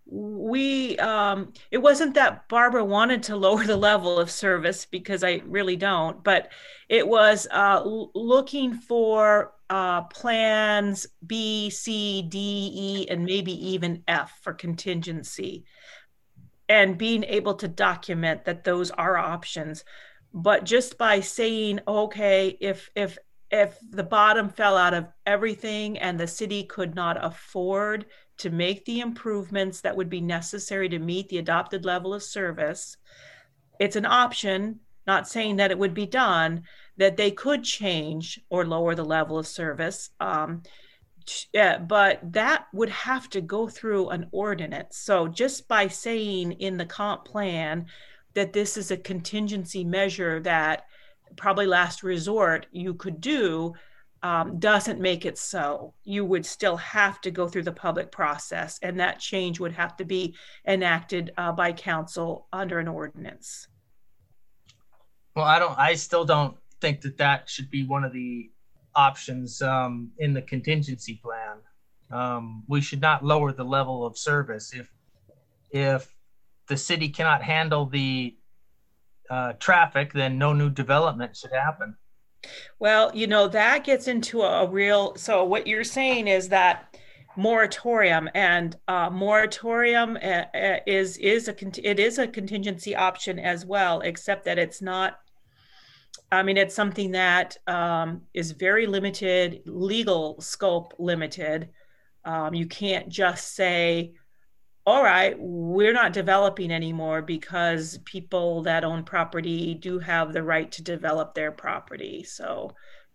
Speaker 10: it wasn't that Barbara wanted to lower the level of service, because I really don't, but it was looking for plans B, C, D, E, and maybe even F for contingency, and being able to document that those are options. But just by saying, okay, if the bottom fell out of everything and the city could not afford to make the improvements that would be necessary to meet the adopted level of service, it's an option, not saying that it would be done, that they could change or lower the level of service. But that would have to go through an ordinance. So just by saying in the comp plan that this is a contingency measure that probably last resort you could do, doesn't make it so. You would still have to go through the public process, and that change would have to be enacted by council under an ordinance.
Speaker 11: Well, I still don't think that that should be one of the options in the contingency plan. We should not lower the level of service. If the city cannot handle the traffic, then no new development should happen.
Speaker 10: Well, that gets into a real, so what you're saying is that moratorium, and moratorium is a contingency option as well, except that it's not, it's something that is very limited, legal scope limited. You can't just say, all right, we're not developing anymore, because people that own property do have the right to develop their property. So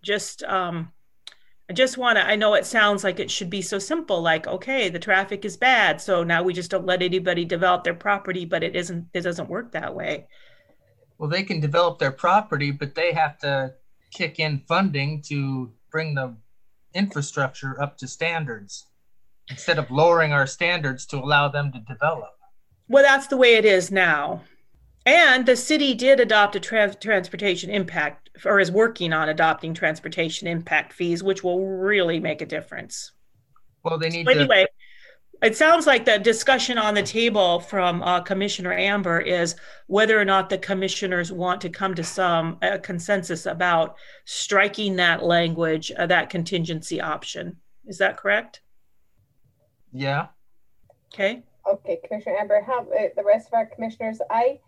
Speaker 10: I know it sounds like it should be so simple, like, okay, the traffic is bad, so now we just don't let anybody develop their property, but it doesn't work that way.
Speaker 11: Well, they can develop their property, but they have to kick in funding to bring the infrastructure up to standards, instead of lowering our standards to allow them to develop.
Speaker 10: Well, that's the way it is now. And the city did adopt a transportation impact, or is working on adopting transportation impact fees, which will really make a difference.
Speaker 11: Well, they need
Speaker 10: anyway, it sounds like the discussion on the table from Commissioner Amber is whether or not the commissioners want to come to some consensus about striking that language, that contingency option. Is that correct?
Speaker 11: Yeah.
Speaker 1: Okay, Commissioner Amber, how the rest of our commissioners, I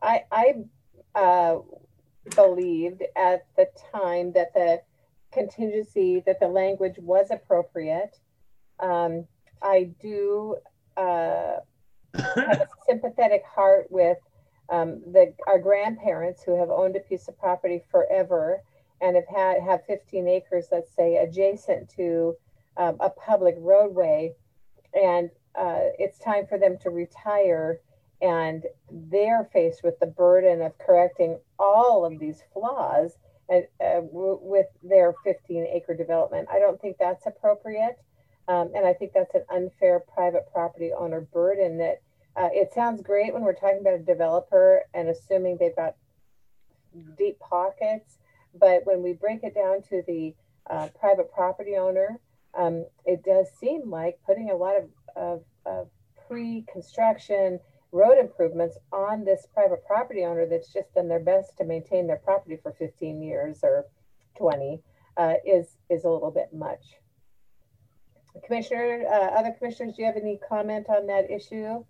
Speaker 1: believed at the time that the contingency, that the language was appropriate. I do have a sympathetic heart with our grandparents who have owned a piece of property forever and have 15 acres, let's say, adjacent to a public roadway, and it's time for them to retire, and they're faced with the burden of correcting all of these flaws with their 15-acre development. I don't think that's appropriate. And I think that's an unfair private property owner burden that it sounds great when we're talking about a developer and assuming they've got deep pockets. But when we break it down to the private property owner, it does seem like putting a lot of pre-construction road improvements on this private property owner that's just done their best to maintain their property for 15 years or 20 is a little bit much. Commissioner, other commissioners, do you have any comment on that issue?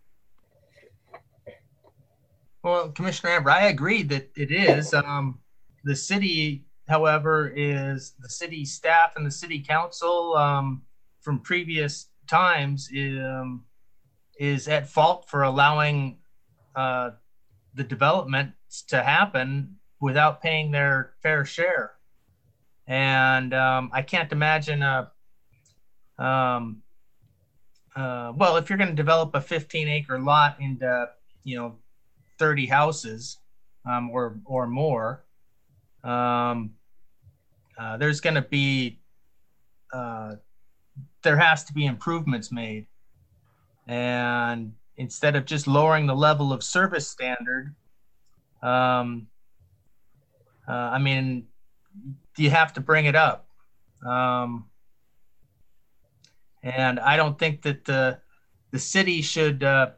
Speaker 11: Well, Commissioner Amber, I agree that it is. The city, however, is the city staff and the city council from previous times is at fault for allowing the development to happen without paying their fair share. And I can't imagine well, if you're going to develop a 15-acre lot into, 30 houses or more, there's going to be there has to be improvements made. And instead of just lowering the level of service standard, I mean, you have to bring it up. And I don't think that the city should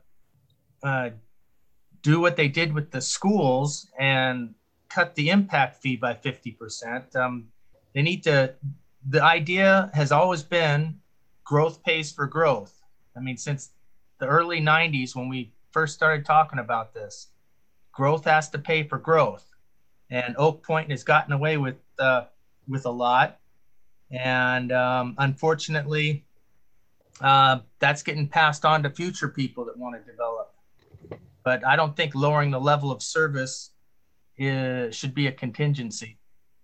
Speaker 11: do what they did with the schools and cut the impact fee by 50%. They need to, the idea has always been growth pays for growth. I mean, since the early 90s, when we first started talking about this, growth has to pay for growth. And Oak Point has gotten away with a lot. And unfortunately, that's getting passed on to future people that want to develop. But I don't think lowering the level of service should be a contingency.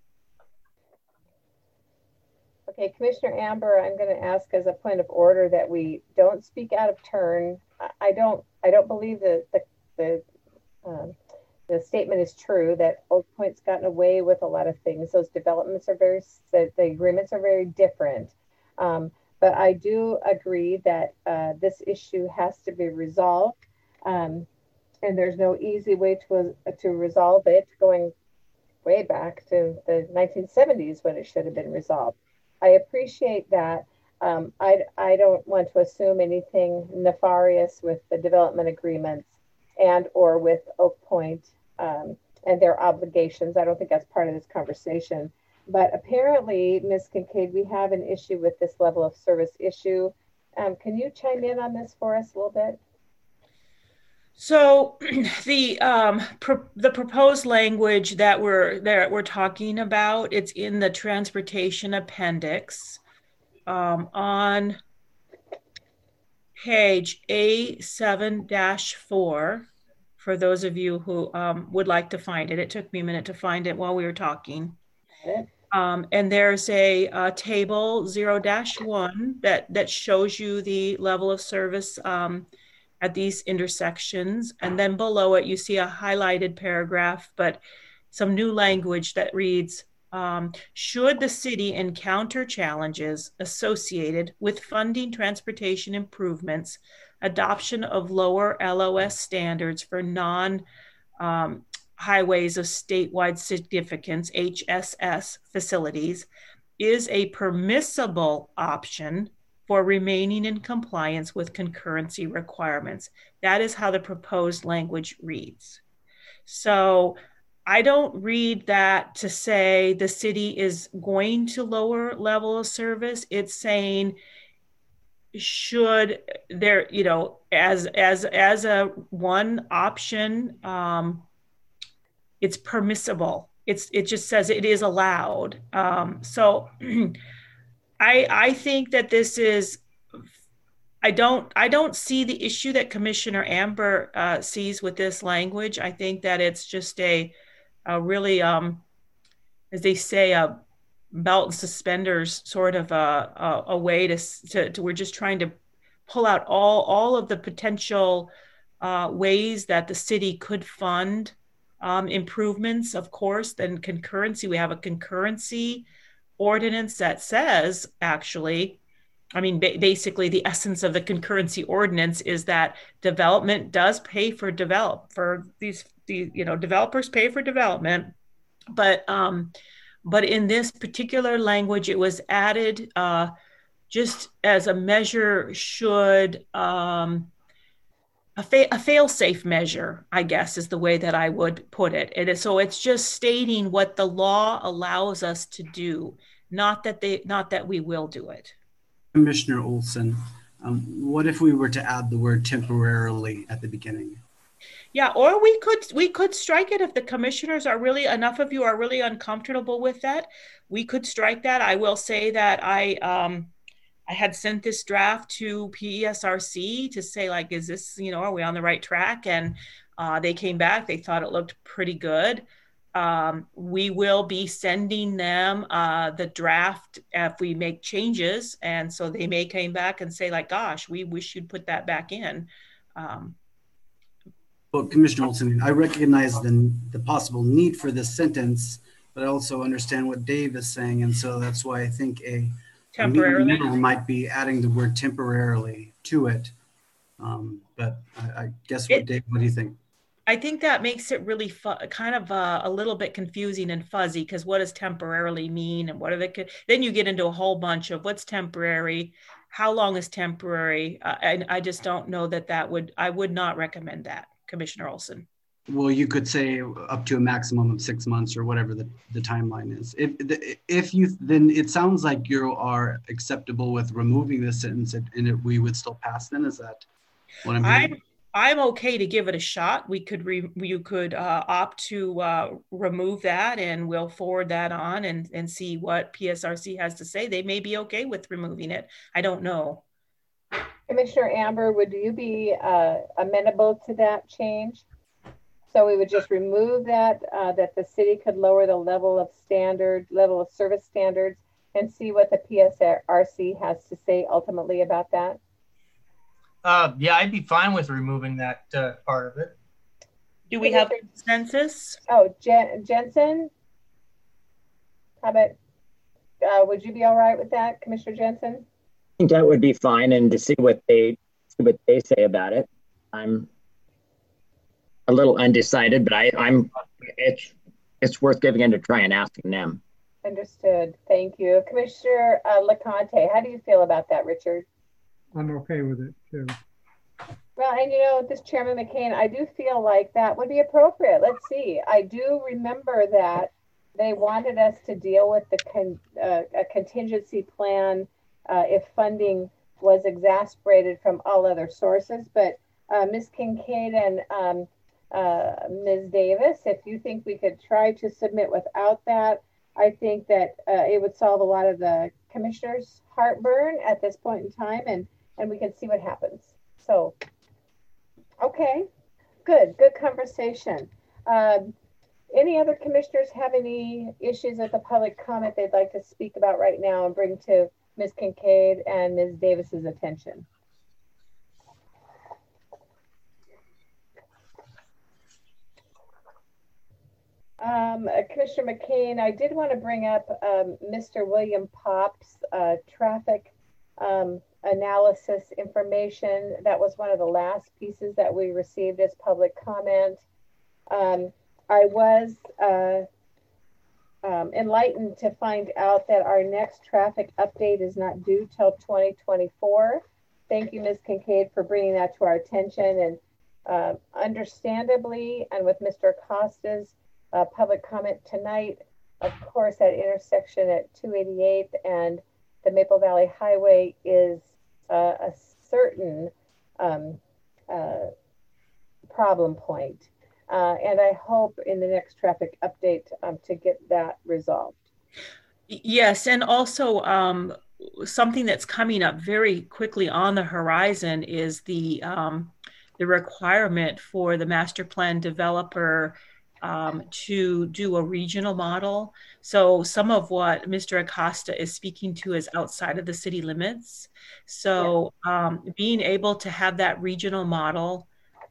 Speaker 1: Okay, Commissioner Amber, I'm going to ask as a point of order that we don't speak out of turn. I don't believe that the statement is true that Oak Point's gotten away with a lot of things. Those developments are the agreements are very different. But I do agree that this issue has to be resolved. And there's no easy way to resolve it, going way back to the 1970s when it should have been resolved. I appreciate that. I don't want to assume anything nefarious with the development agreements and or with Oak Point and their obligations. I don't think that's part of this conversation. But apparently, Ms. Kincaid, we have an issue with this level of service issue. Can you chime in on this for us a little bit?
Speaker 10: So the proposed language that we're talking about, it's in the transportation appendix on page A7-4 for those of you who would like to find it. It took me a minute to find it while we were talking. And there's a table 0-1 that shows you the level of service at these intersections. And then below it, you see a highlighted paragraph, but some new language that reads, should the city encounter challenges associated with funding transportation improvements, adoption of lower LOS standards for non-highways of statewide significance, HSS facilities, is a permissible option for remaining in compliance with concurrency requirements. That is how the proposed language reads. So I don't read that to say the city is going to lower level of service. It's saying should there, as a one option, it's permissible. It just says it is allowed. So I think that this is, I don't see the issue that Commissioner Amber sees with this language. I think that it's just a really, as they say, a belt and suspenders sort of a way to we're just trying to pull out all of the potential ways that the city could fund improvements. Of course, then concurrency, we have a concurrency ordinance that says, actually, I mean, basically the essence of the concurrency ordinance is that development does pay for these developers pay for development, but in this particular language, it was added just as a measure should a fail-safe measure, I guess, is the way that I would put it. So it's just stating what the law allows us to do, not that we will do it.
Speaker 8: Commissioner Olson, what if we were to add the word temporarily at the beginning?
Speaker 10: Yeah, or we could strike it if the commissioners are really, enough of you are really uncomfortable with that. We could strike that. I will say that I had sent this draft to PESRC to say, like, is this, are we on the right track? And they came back, they thought it looked pretty good. We will be sending them the draft if we make changes. And so they may come back and say, like, gosh, we wish you'd put that back in.
Speaker 8: Well, Commissioner Olson, I recognize the possible need for this sentence, but I also understand what Dave is saying. And so that's why I think a
Speaker 10: Temporarily.
Speaker 8: might be adding the word temporarily to it. But I guess what do you think?
Speaker 10: I think that makes it really kind of a little bit confusing and fuzzy, because what does temporarily mean, and what are the, then you get into a whole bunch of what's temporary, how long is temporary, and I just don't know I would not recommend that, Commissioner Olson.
Speaker 8: Well, you could say up to a maximum of 6 months or whatever the timeline is. If you, then it sounds like you are acceptable with removing this sentence, and we would still pass. Then is that what I'm hearing?
Speaker 10: I'm okay to give it a shot. You could opt to remove that, and we'll forward that on and see what PSRC has to say. They may be okay with removing it. I don't know.
Speaker 1: Commissioner Amber, would you be amenable to that change? So we would just remove that, that the city could lower the level of service standards, and see what the PSRC has to say ultimately about that?
Speaker 11: Yeah, I'd be fine with removing that part of it.
Speaker 10: Do we have consensus?
Speaker 1: Oh, Jensen? How about, would you be all right with that, Commissioner Jensen?
Speaker 4: I think that would be fine, and to see what they say about it. I'm a little undecided, but it's worth giving it a try and asking them.
Speaker 1: Understood. Thank you. Commissioner LeConte, how do you feel about that, Richard?
Speaker 6: I'm okay with it too.
Speaker 1: Well, and this Chairman McCain, I do feel like that would be appropriate. Let's see. I do remember that they wanted us to deal with a contingency plan if funding was exasperated from all other sources. But Ms. Kincaid and Ms. Davis, if you think we could try to submit without that, I think that it would solve a lot of the commissioners' heartburn at this point in time, and we can see what happens. So, okay, good conversation. Any other commissioners have any issues with the public comment they'd like to speak about right now and bring to Ms. Kincaid and Ms. Davis's attention? Commissioner McCain, I did want to bring up Mr. William Pop's traffic analysis information. That was one of the last pieces that we received as public comment. I was enlightened to find out that our next traffic update is not due till 2024. Thank you, Ms. Kincaid, for bringing that to our attention. And understandably, and with Mr. Acosta's public comment tonight, of course, that intersection at 288 and the Maple Valley Highway is a certain problem point. And I hope in the next traffic update to get that resolved.
Speaker 10: Yes, and also something that's coming up very quickly on the horizon is the requirement for the master plan developer to do a regional model. So some of what Mr. Acosta is speaking to is outside of the city limits. So being able to have that regional model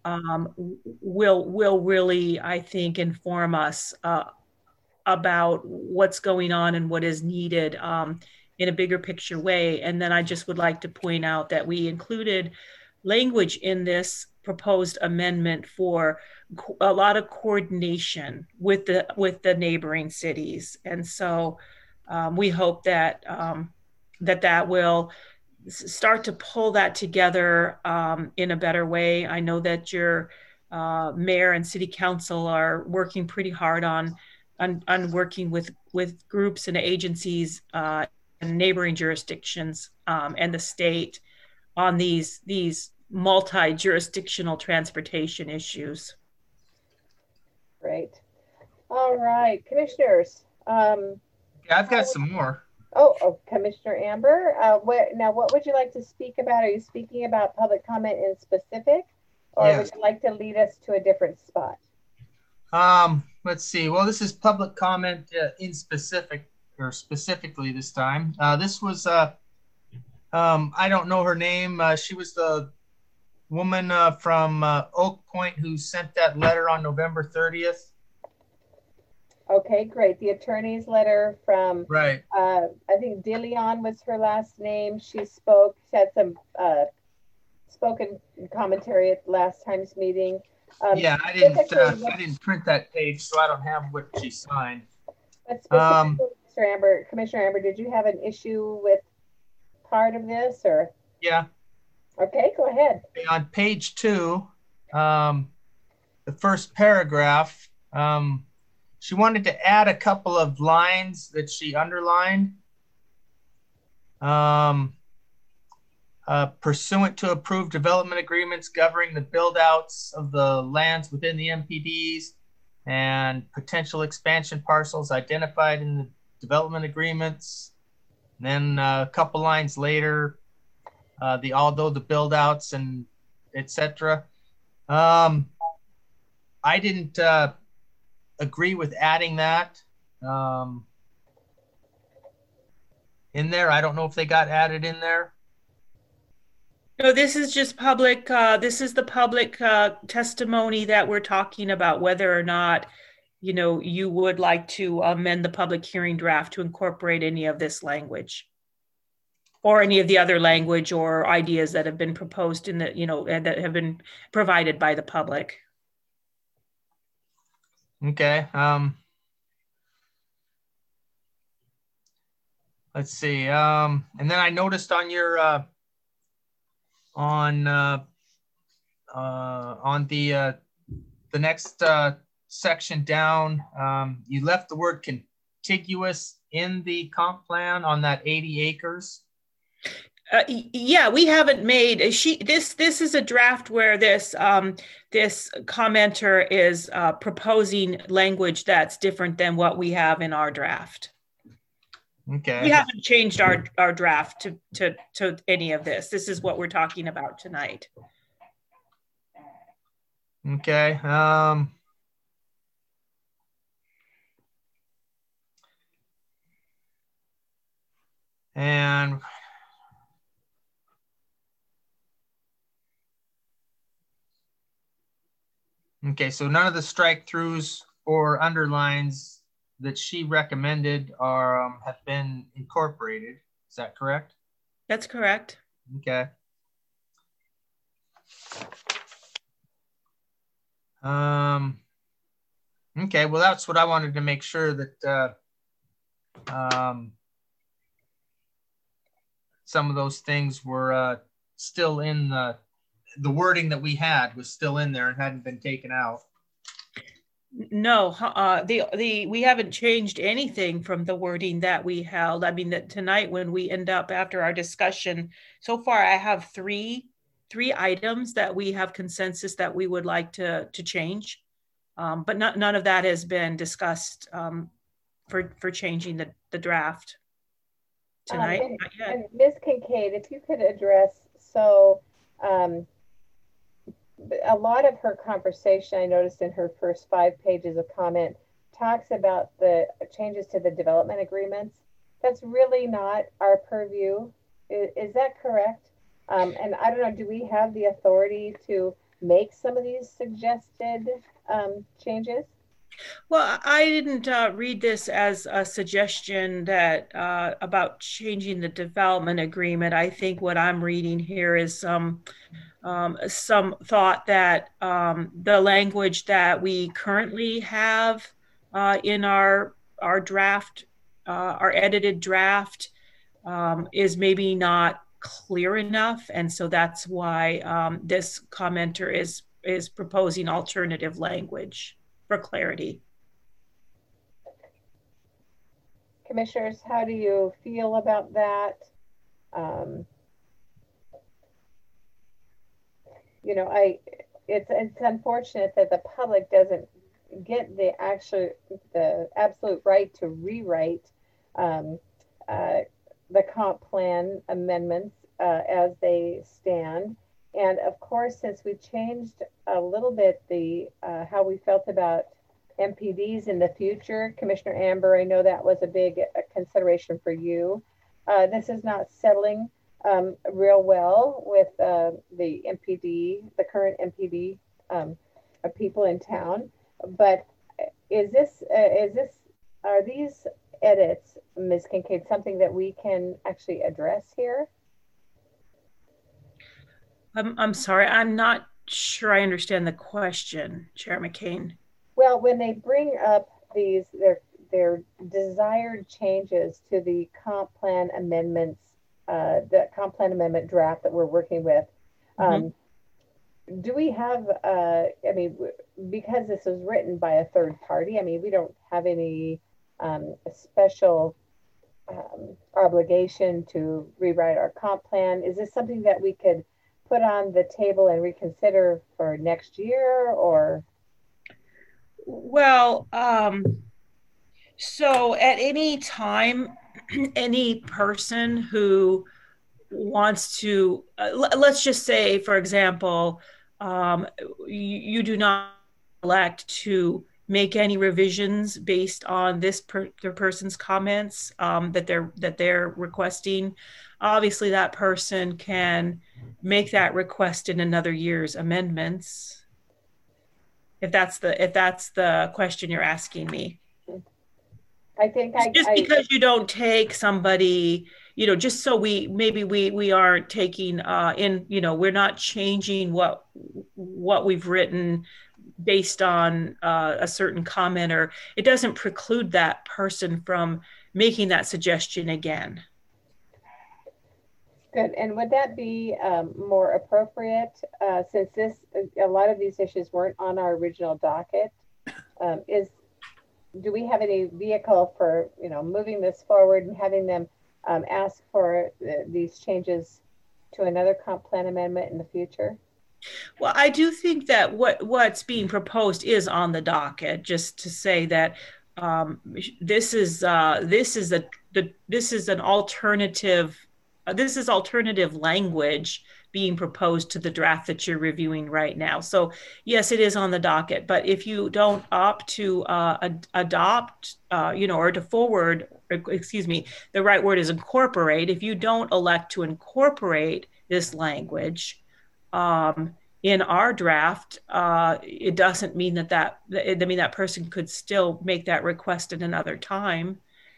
Speaker 10: will really, I think, inform us about what's going on and what is needed in a bigger picture way. And then I just would like to point out that we included language in this proposed amendment for a lot of coordination with the neighboring cities. And so we hope that that will start to pull that together in a better way. I know that your mayor and city council are working pretty hard on working with groups and agencies and neighboring jurisdictions and the state on these multi-jurisdictional transportation issues.
Speaker 1: Great. All right, commissioners.
Speaker 11: Yeah, I've got some more.
Speaker 1: Oh, Commissioner Amber, now what would you like to speak about? Are you speaking about public comment in specific, or would you like to lead us to a different spot?
Speaker 11: Let's see. Well, this is public comment in specific, or specifically this time. This was, I don't know her name. She was the woman from Oak Point who sent that letter on November 30th.
Speaker 1: Okay, great. The attorney's letter from,
Speaker 11: Right.
Speaker 1: I think DeLeon was her last name. She spoke, she had some spoken commentary at last time's meeting.
Speaker 11: Yeah, I didn't print that page, so I don't have what she signed.
Speaker 1: But specifically, Commissioner Amber, did you have an issue with part of this, or?
Speaker 11: Yeah.
Speaker 1: Okay, go ahead.
Speaker 11: On page 2, the first paragraph, she wanted to add a couple of lines that she underlined. Pursuant to approved development agreements governing the build-outs of the lands within the MPDs and potential expansion parcels identified in the development agreements. And then a couple lines later, although the build-outs and etc. I didn't agree with adding that in there. I don't know if they got added in there.
Speaker 10: No, this is just public. This is the public testimony that we're talking about, whether or not, you know, you would like to amend the public hearing draft to incorporate any of this language or any of the other language or ideas that have been proposed in the, you know, that have been provided by the public.
Speaker 11: Okay. Let's see. And then I noticed on your on the next section down, you left the word contiguous in the comp plan on that 80 acres.
Speaker 10: Yeah, we haven't made this is a draft where this this commenter is proposing language that's different than what we have in our draft.
Speaker 11: Okay.
Speaker 10: We haven't changed our draft to any of this. This is what we're talking about tonight.
Speaker 11: Okay. And okay, so none of the strike throughs or underlines that she recommended are have been incorporated. Is that correct?
Speaker 10: That's correct.
Speaker 11: Okay. Okay, well, that's what I wanted to make sure that some of those things were still in the wording that we had was still in there and hadn't been taken out.
Speaker 10: No, we haven't changed anything from the wording that we held. I mean, that tonight when we end up after our discussion, so far I have three items that we have consensus that we would like to change, but none of that has been discussed for changing the draft tonight.
Speaker 1: And Ms. Kincaid, if you could address, so a lot of her conversation, I noticed in her first 5 pages of comment, talks about the changes to the development agreements. That's really not our purview. Is that correct? And I don't know, do we have the authority to make some of these suggested changes?
Speaker 10: Well, I didn't read this as a suggestion that about changing the development agreement. I think what I'm reading here is some thought that the language that we currently have in our draft, our edited draft, is maybe not clear enough, and so that's why this commenter is proposing alternative language for clarity.
Speaker 1: Commissioners, how do you feel about that? You know, it's unfortunate that the public doesn't get the absolute right to rewrite the comp plan amendments as they stand. And of course, since we changed a little bit the how we felt about MPDs in the future, Commissioner Amber, I know that was a big consideration for you. This is not settling real well with the MPD, the current MPD of people in town. But are these edits, Ms. Kincaid, something that we can actually address here?
Speaker 10: I'm sorry, I'm not sure I understand the question, Chair McCain.
Speaker 1: Well, when they bring up these, their desired changes to the comp plan amendments, the comp plan amendment draft that we're working with, do we have, I mean, because this was written by a third party, I mean, we don't have any special obligation to rewrite our comp plan. Is this something that we could put on the table and reconsider for next year, or?
Speaker 10: Well, so at any time, any person who wants to, let's just say, for example, you do not elect to make any revisions based on this the person's comments that they're requesting. Obviously, that person can make that request in another year's amendments. If that's the question you're asking me.
Speaker 1: I think
Speaker 10: because you don't take somebody, you know, just so we aren't taking in, you know, we're not changing what we've written based on a certain comment, or it doesn't preclude that person from making that suggestion again.
Speaker 1: Good. And would that be more appropriate since a lot of these issues weren't on our original docket? Do we have any vehicle for, you know, moving this forward and having them ask for these changes to another comp plan amendment in the future?
Speaker 10: Well, I do think that what's being proposed is on the docket. Just to say that this is an alternative. This is alternative language being proposed to the draft that you're reviewing right now. So yes, it is on the docket, but if you don't opt to adopt, you know, or to forward, excuse me, the right word is incorporate. If you don't elect to incorporate this language in our draft, it doesn't mean that person could still make that request at another time.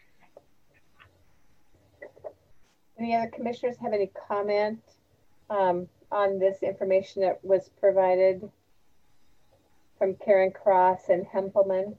Speaker 1: Any other commissioners have any comment on this information that was provided from Karen Cross and Hempelman?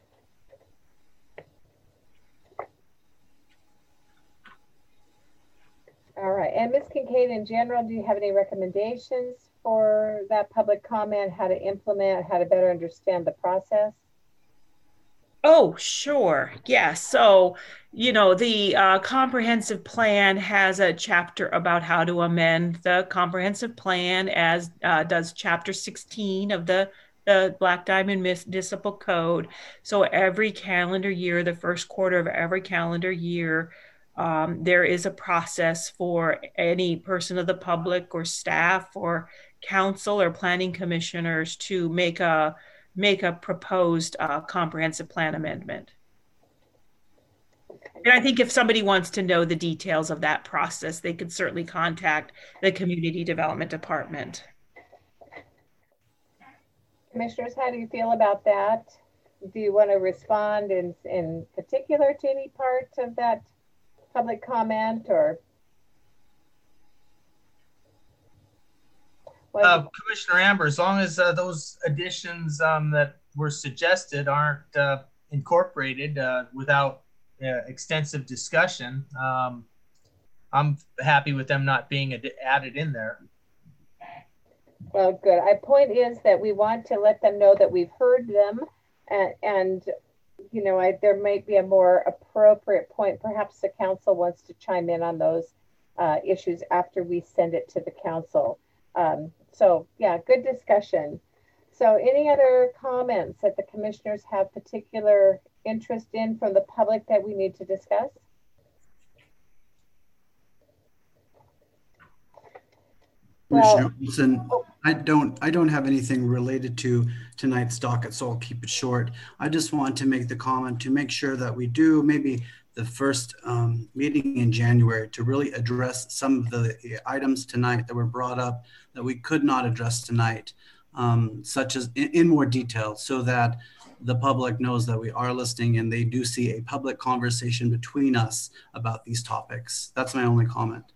Speaker 1: All right, and Ms. Kincaid, in general, do you have any recommendations for that public comment, how to implement, how to better understand the process?
Speaker 10: Oh, sure. Yes. So, you know, the comprehensive plan has a chapter about how to amend the comprehensive plan, as does chapter 16 of the Black Diamond Municipal Code. So every calendar year, the first quarter of every calendar year, there is a process for any person of the public or staff or council or planning commissioners to make a proposed comprehensive plan amendment. And I think if somebody wants to know the details of that process, they could certainly contact the Community Development Department.
Speaker 1: Commissioners, how do you feel about that? Do you want to respond in particular to any part of that public comment, or?
Speaker 11: Commissioner Amber, as long as those additions that were suggested aren't incorporated without extensive discussion, I'm happy with them not being added in there.
Speaker 1: Well, good. My point is that we want to let them know that we've heard them, and you know, there might be a more appropriate point. Perhaps the council wants to chime in on those issues after we send it to the council. So yeah, good discussion. So any other comments that the commissioners have particular interest in from the public that we need to discuss? Well,
Speaker 8: Commissioner Wilson, I don't have anything related to tonight's docket, so I'll keep it short. I just want to make the comment to make sure that we do maybe the first meeting in January to really address some of the items tonight that were brought up that we could not address tonight, such as in more detail, so that the public knows that we are listening and they do see a public conversation between us about these topics. That's my only comment.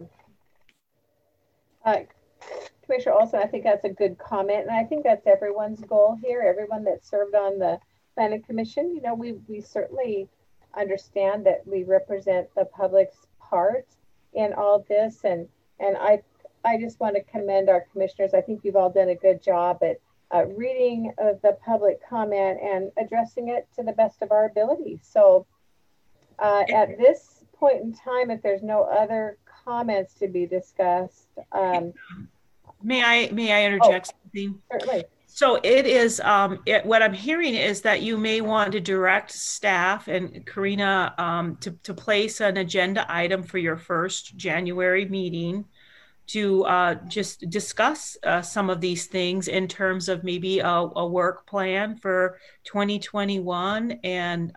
Speaker 1: Commissioner Olson, I think that's a good comment, and I think that's everyone's goal here. Everyone that served on the Planning Commission, you know, we certainly understand that we represent the public's part in all this, and I just want to commend our commissioners. I think you've all done a good job at reading the public comment and addressing it to the best of our ability. So at this point in time, if there's no other comments to be discussed,
Speaker 10: may I interject something?
Speaker 1: Certainly.
Speaker 10: So it is, what I'm hearing is that you may want to direct staff and Karina to place an agenda item for your first January meeting to just discuss some of these things in terms of maybe a work plan for 2021. And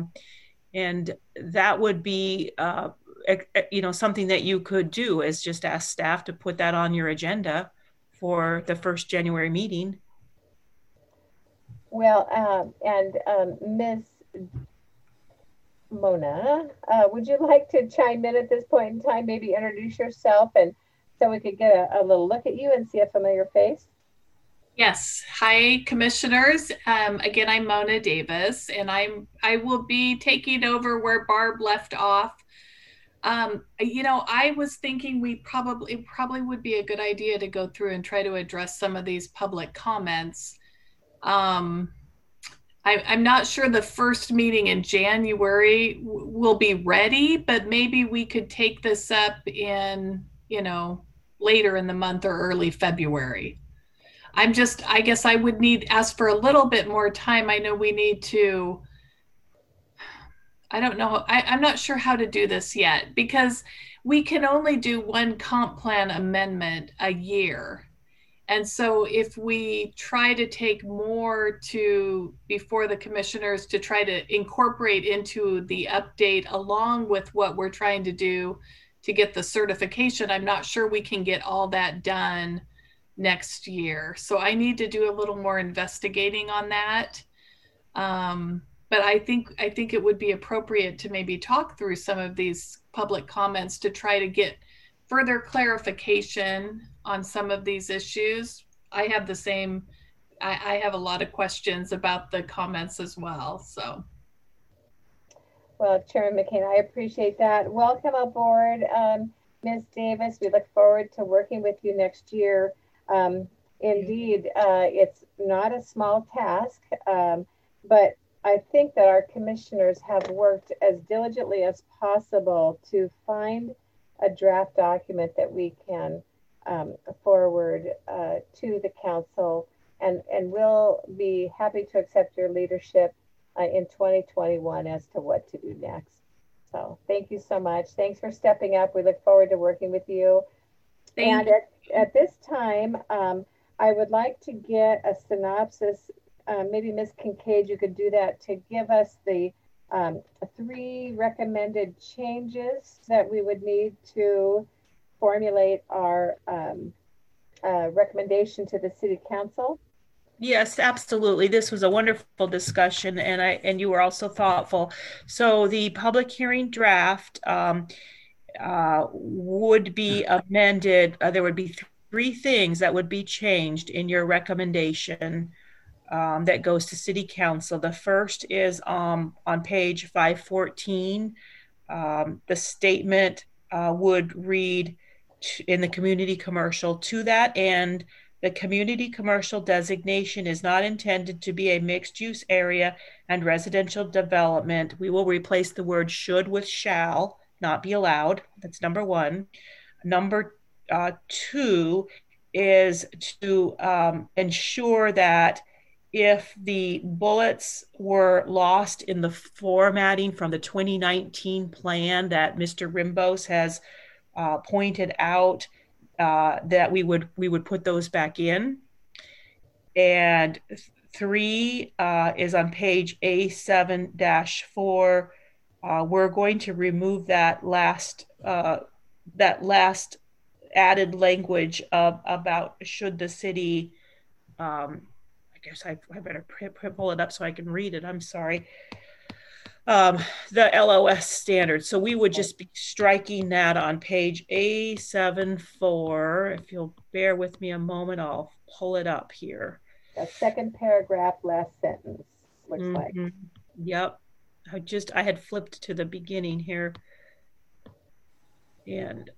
Speaker 10: that would be, you know, something that you could do is just ask staff to put that on your agenda for the first January meeting.
Speaker 1: Well, Ms. Mona, would you like to chime in at this point in time, maybe introduce yourself, and so we could get a little look at you and see a familiar face?
Speaker 2: Yes. Hi, commissioners. Again, I'm Mona Davis, and I will be taking over where Barb left off. You know, I was thinking it probably would be a good idea to go through and try to address some of these public comments. I'm not sure the first meeting in January will be ready, but maybe we could take this up in, you know, later in the month or early February. I guess I would ask for a little bit more time. I know we need to, I don't know. I'm not sure how to do this yet because we can only do one comp plan amendment a year. And so if we try to take more before the commissioners to try to incorporate into the update along with what we're trying to do to get the certification, I'm not sure we can get all that done next year. So I need to do a little more investigating on that. But I think it would be appropriate to maybe talk through some of these public comments to try to get further clarification on some of these issues. I have I have a lot of questions about the comments as well, so.
Speaker 1: Well, Chairman McCain, I appreciate that. Welcome aboard, Ms. Davis. We look forward to working with you next year. Indeed, it's not a small task, but I think that our commissioners have worked as diligently as possible to find a draft document that we can forward to the council, and we'll be happy to accept your leadership in 2021 as to what to do next. So thank you so much. Thanks for stepping up. We look forward to working with you. And at this time, I would like to get a synopsis. Maybe Ms. Kincaid, you could do that to give us the 3 recommended changes that we would need to formulate our recommendation to the City Council.
Speaker 10: Yes, absolutely. This was a wonderful discussion, and you were also thoughtful. So the public hearing draft would be amended. There would be 3 things that would be changed in your recommendation that goes to City Council. The first is on page 514. The statement would read in the community commercial, to that end, the community commercial designation is not intended to be a mixed use area and residential development. We will replace the word should with shall, not be allowed. That's number 1. Number 2 is to ensure that if the bullets were lost in the formatting from the 2019 plan that Mr. Rimbos has pointed out, that we would put those back in. And 3 is on page A7-4. We're going to remove that last added language about should the city, I guess I better pull it up so I can read it. I'm sorry. The LOS standards. So we would just be striking that on page A7-4. If you'll bear with me a moment, I'll pull it up here.
Speaker 1: The second paragraph, last sentence, looks like.
Speaker 10: Yep. I had flipped to the beginning here. And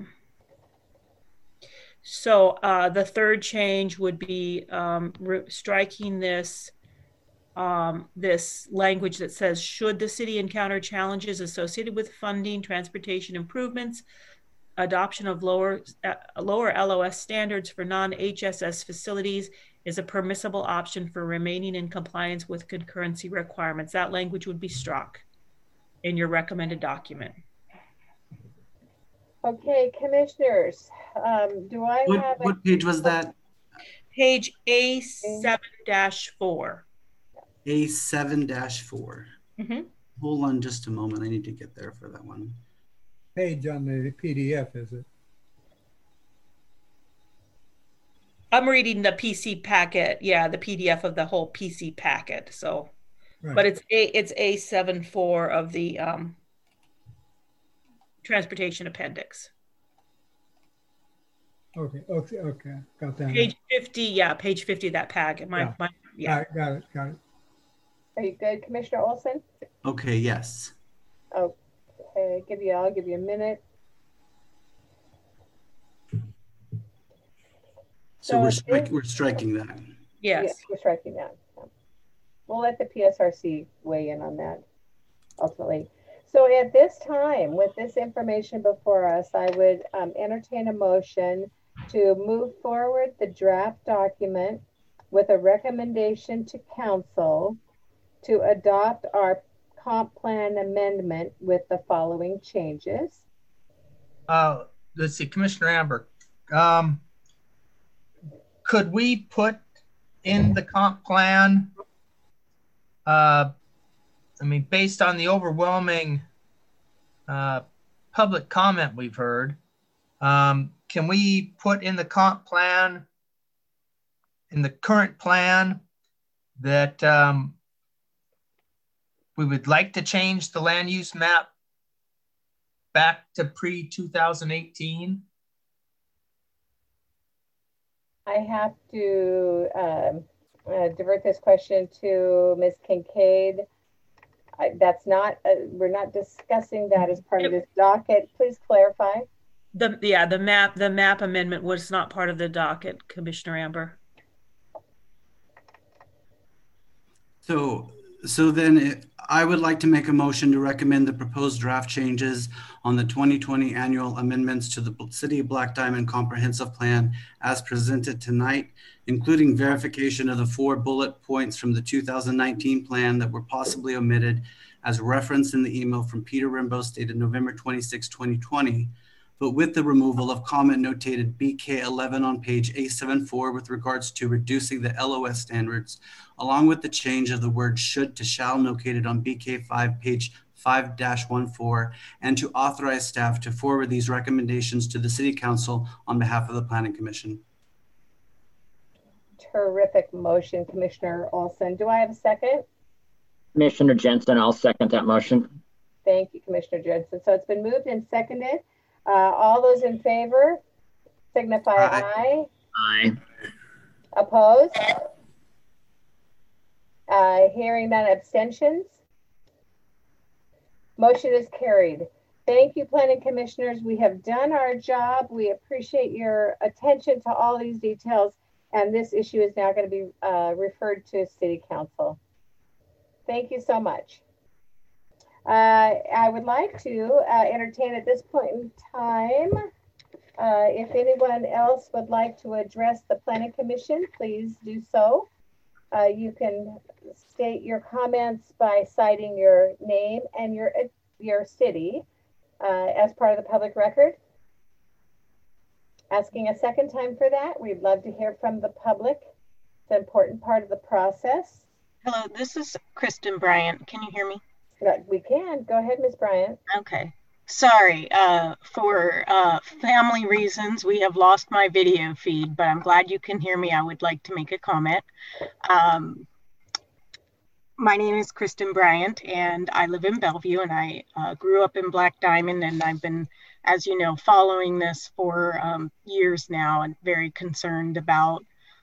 Speaker 10: so the third change would be striking this this language that says, should the city encounter challenges associated with funding, transportation improvements, adoption of lower LOS standards for non-HSS facilities is a permissible option for remaining in compliance with concurrency requirements. That language would be struck in your recommended document.
Speaker 1: Okay, commissioners, do I have
Speaker 8: what page was that?
Speaker 10: Page A7-4.
Speaker 8: A7-4. Hold on just a moment. I need to get there for that one.
Speaker 6: Page on the PDF, is it?
Speaker 10: I'm reading the PC packet. Yeah, the PDF of the whole PC packet. So, right. But it's A7-4 of the transportation appendix.
Speaker 6: Okay. Got that.
Speaker 10: Page 50, yeah, page 50 of that packet. Yeah.
Speaker 6: Got it.
Speaker 1: Are you good, Commissioner Olson?
Speaker 8: Okay, yes.
Speaker 1: Okay, I'll give you a minute.
Speaker 8: So we're striking that.
Speaker 10: Yes,
Speaker 1: we're striking that. We'll let the PSRC weigh in on that ultimately. So at this time, with this information before us, I would entertain a motion to move forward the draft document with a recommendation to council to adopt our comp plan amendment with the following changes.
Speaker 11: Let's see, Commissioner Amber, could we put in the comp plan, based on the overwhelming public comment we've heard, can we put in the comp plan, in the current plan, that we would like to change the land use map back to pre-2018?
Speaker 1: I have to divert this question to Ms. Kincaid. That's not, we're not discussing that as part of this docket. Please clarify.
Speaker 10: The map amendment was not part of the docket, Commissioner Amber.
Speaker 8: So then I would like to make a motion to recommend the proposed draft changes on the 2020 annual amendments to the City of Black Diamond Comprehensive Plan as presented tonight, including verification of the 4 bullet points from the 2019 plan that were possibly omitted as referenced in the email from Peter Rimbaud dated November 26, 2020, but with the removal of comment notated BK11 on page A74 with regards to reducing the LOS standards, along with the change of the word should to shall located on BK5 page 5-14, and to authorize staff to forward these recommendations to the City Council on behalf of the Planning Commission.
Speaker 1: Terrific motion, Commissioner Olson. Do I have a second?
Speaker 4: Commissioner Jensen, I'll second that motion.
Speaker 1: Thank you, Commissioner Jensen. So it's been moved and seconded. All those in favor signify aye.
Speaker 4: Aye.
Speaker 1: Opposed? Hearing none, abstentions? Motion is carried. Thank you, Planning Commissioners. We have done our job. We appreciate your attention to all these details, and this issue is now going to be referred to City Council. Thank you so much. I would like to entertain at this point in time, if anyone else would like to address the Planning Commission, please do so. You can state your comments by citing your name and your city as part of the public record. Asking a second time for that. We'd love to hear from the public. It's an important part of the process.
Speaker 9: Hello, this is Kristen Bryant. Can you hear me?
Speaker 1: We can. Go ahead, Ms. Bryant.
Speaker 9: Okay. Sorry, for family reasons, we have lost my video feed, but I'm glad you can hear me. I would like to make a comment. My name is Kristen Bryant, and I live in Bellevue, and I grew up in Black Diamond, and I've been, as you know, following this for years now, and very concerned about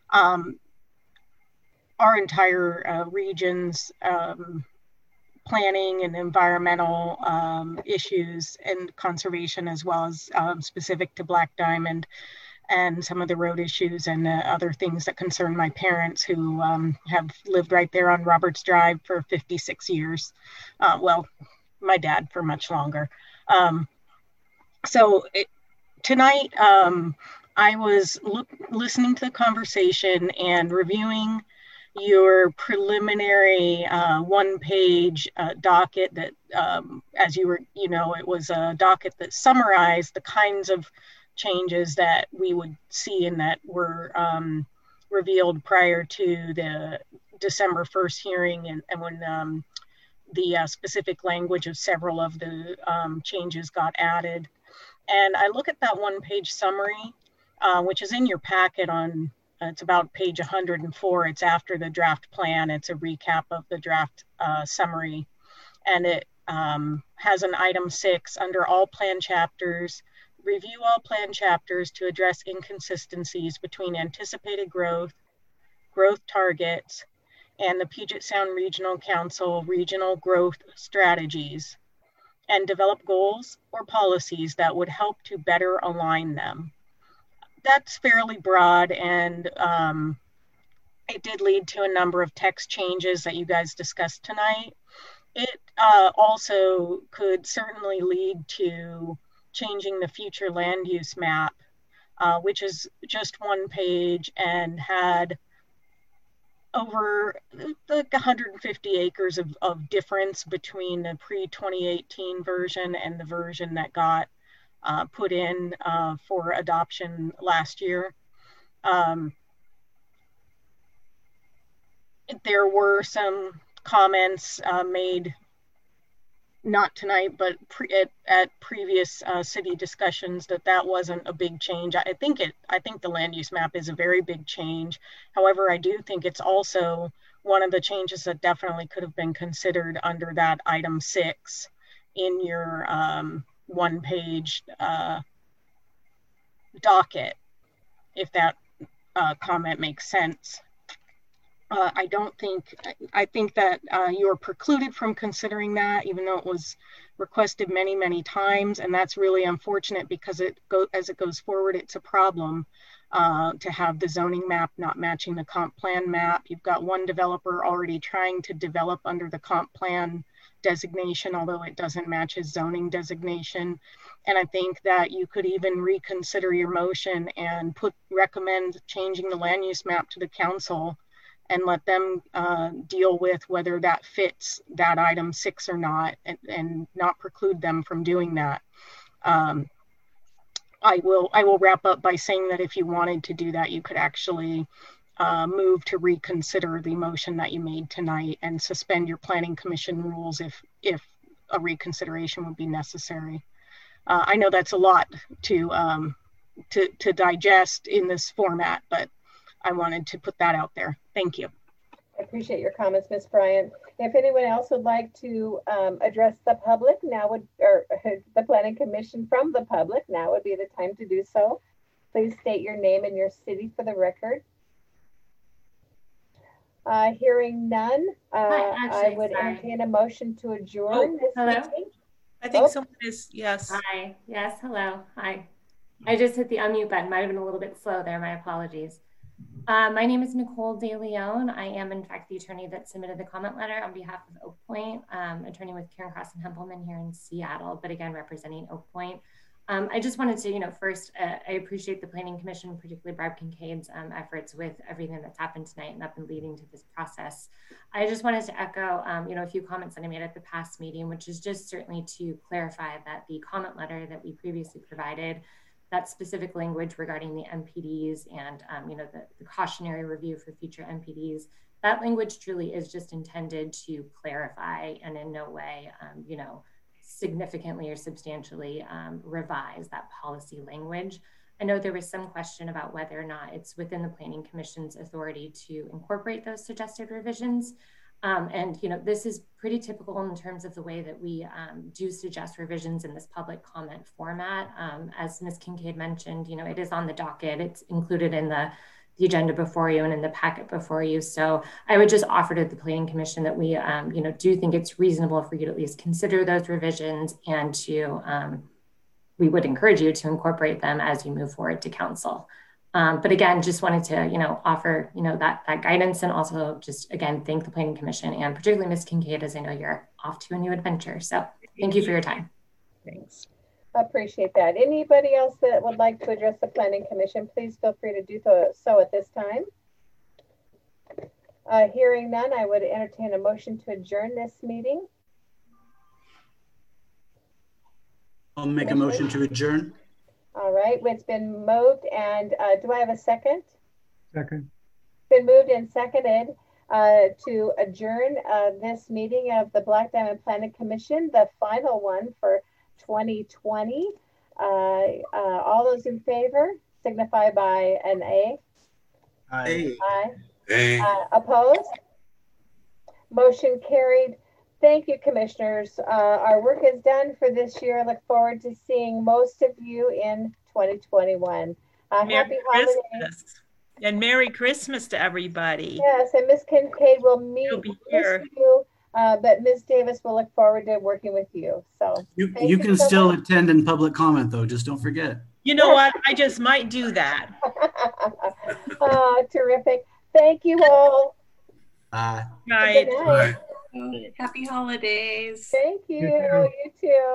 Speaker 9: our entire region's planning and environmental issues and conservation, as well as specific to Black Diamond and some of the road issues and other things that concern my parents, who have lived right there on Roberts Drive for 56 years. Well, my dad for much longer. Tonight, I was listening to the conversation and reviewing your preliminary one-page docket that, as you know, it was a docket that summarized the kinds of changes that we would see and that were revealed prior to the December 1st hearing, and when the specific language of several of the changes got added. And I look at that one-page summary, which is in your packet on, it's about page 104. It's after the draft plan. It's a recap of the draft summary. And it has an item 6 under all plan chapters. Review all plan chapters to address inconsistencies between anticipated growth targets, and the Puget Sound Regional Council regional growth strategies, and develop goals or policies that would help to better align them. That's fairly broad, and it did lead to a number of text changes that you guys discussed tonight. It also could certainly lead to changing the future land use map, which is just one page and had over like 150 acres of difference between the pre-2018 version and the version that got put in for adoption last year. There were some comments made, not tonight, but at previous city discussions, that wasn't a big change. I think the land use map is a very big change. However, I do think it's also one of the changes that definitely could have been considered under that item 6 in your one-page docket, if that comment makes sense. I think that you're precluded from considering that, even though it was requested many, many times, and that's really unfortunate because as it goes forward, it's a problem to have the zoning map not matching the comp plan map. You've got one developer already trying to develop under the comp plan designation, although it doesn't match his zoning designation. And I think that you could even reconsider your motion and recommend changing the land use map to the council and let them deal with whether that fits that item 6 or not, and not preclude them from doing that. I will wrap up by saying that if you wanted to do that, you could actually move to reconsider the motion that you made tonight and suspend your planning commission rules if a reconsideration would be necessary. I know that's a lot to digest in this format, but I wanted to put that out there. Thank you.
Speaker 1: I appreciate your comments, Ms. Bryant. If anyone else would like to address the public, or the Planning Commission from the public, now would be the time to do so. Please state your name and your city for the record. Hearing none, I would entertain a motion to adjourn this meeting.
Speaker 10: I think someone is, yes.
Speaker 12: Hi, yes, hello, hi. I just hit the unmute button, might have been a little bit slow there, my apologies. My name is Nicole De Leon. I am in fact the attorney that submitted the comment letter on behalf of Oak Point, attorney with Karen Cross and Hempelman here in Seattle, but again, representing Oak Point. I just wanted to, first, I appreciate the Planning Commission, particularly Barb Kincaid's efforts with everything that's happened tonight and that's been leading to this process. I just wanted to echo, a few comments that I made at the past meeting, which is just certainly to clarify that the comment letter that we previously provided that specific language regarding the MPDs and the cautionary review for future MPDs. That language truly is just intended to clarify and in no way, significantly or substantially revise that policy language. I know there was some question about whether or not it's within the Planning Commission's authority to incorporate those suggested revisions. This is pretty typical in terms of the way that we do suggest revisions in this public comment format. As Ms. Kincaid mentioned, it is on the docket. It's included in the agenda before you and in the packet before you. So I would just offer to the Planning Commission that we, do think it's reasonable for you to at least consider those revisions, and to, we would encourage you to incorporate them as you move forward to council. But again, just wanted to, offer, that guidance, and also just, again, thank the Planning Commission and particularly Ms. Kincaid, as I know you're off to a new adventure. So thank you for your time.
Speaker 1: Thanks. Appreciate that. Anybody else that would like to address the Planning Commission, please feel free to do so at this time. Hearing none, I would entertain a motion to adjourn this meeting.
Speaker 8: I'll make a motion to adjourn.
Speaker 1: All right, it's been moved, and do I have a second?
Speaker 6: Second.
Speaker 1: Been moved and seconded to adjourn this meeting of the Black Diamond Planning Commission, the final one for 2020. All those in favor signify by an A.
Speaker 8: Aye.
Speaker 5: Hey.
Speaker 1: Opposed? Motion carried. Thank you, commissioners. Our work is done for this year. I look forward to seeing most of you in 2021. Happy holidays.
Speaker 10: And Merry Christmas to everybody.
Speaker 1: Yes, and Ms. Kincaid will miss you, but Ms. Davis will look forward to working with you. So
Speaker 8: you can so still attend in public comment, though. Just don't forget.
Speaker 10: You know what? I just might do that.
Speaker 1: Terrific. Thank you all.
Speaker 10: Bye.
Speaker 1: Good night.
Speaker 2: Happy holidays.
Speaker 1: Thank you. You too.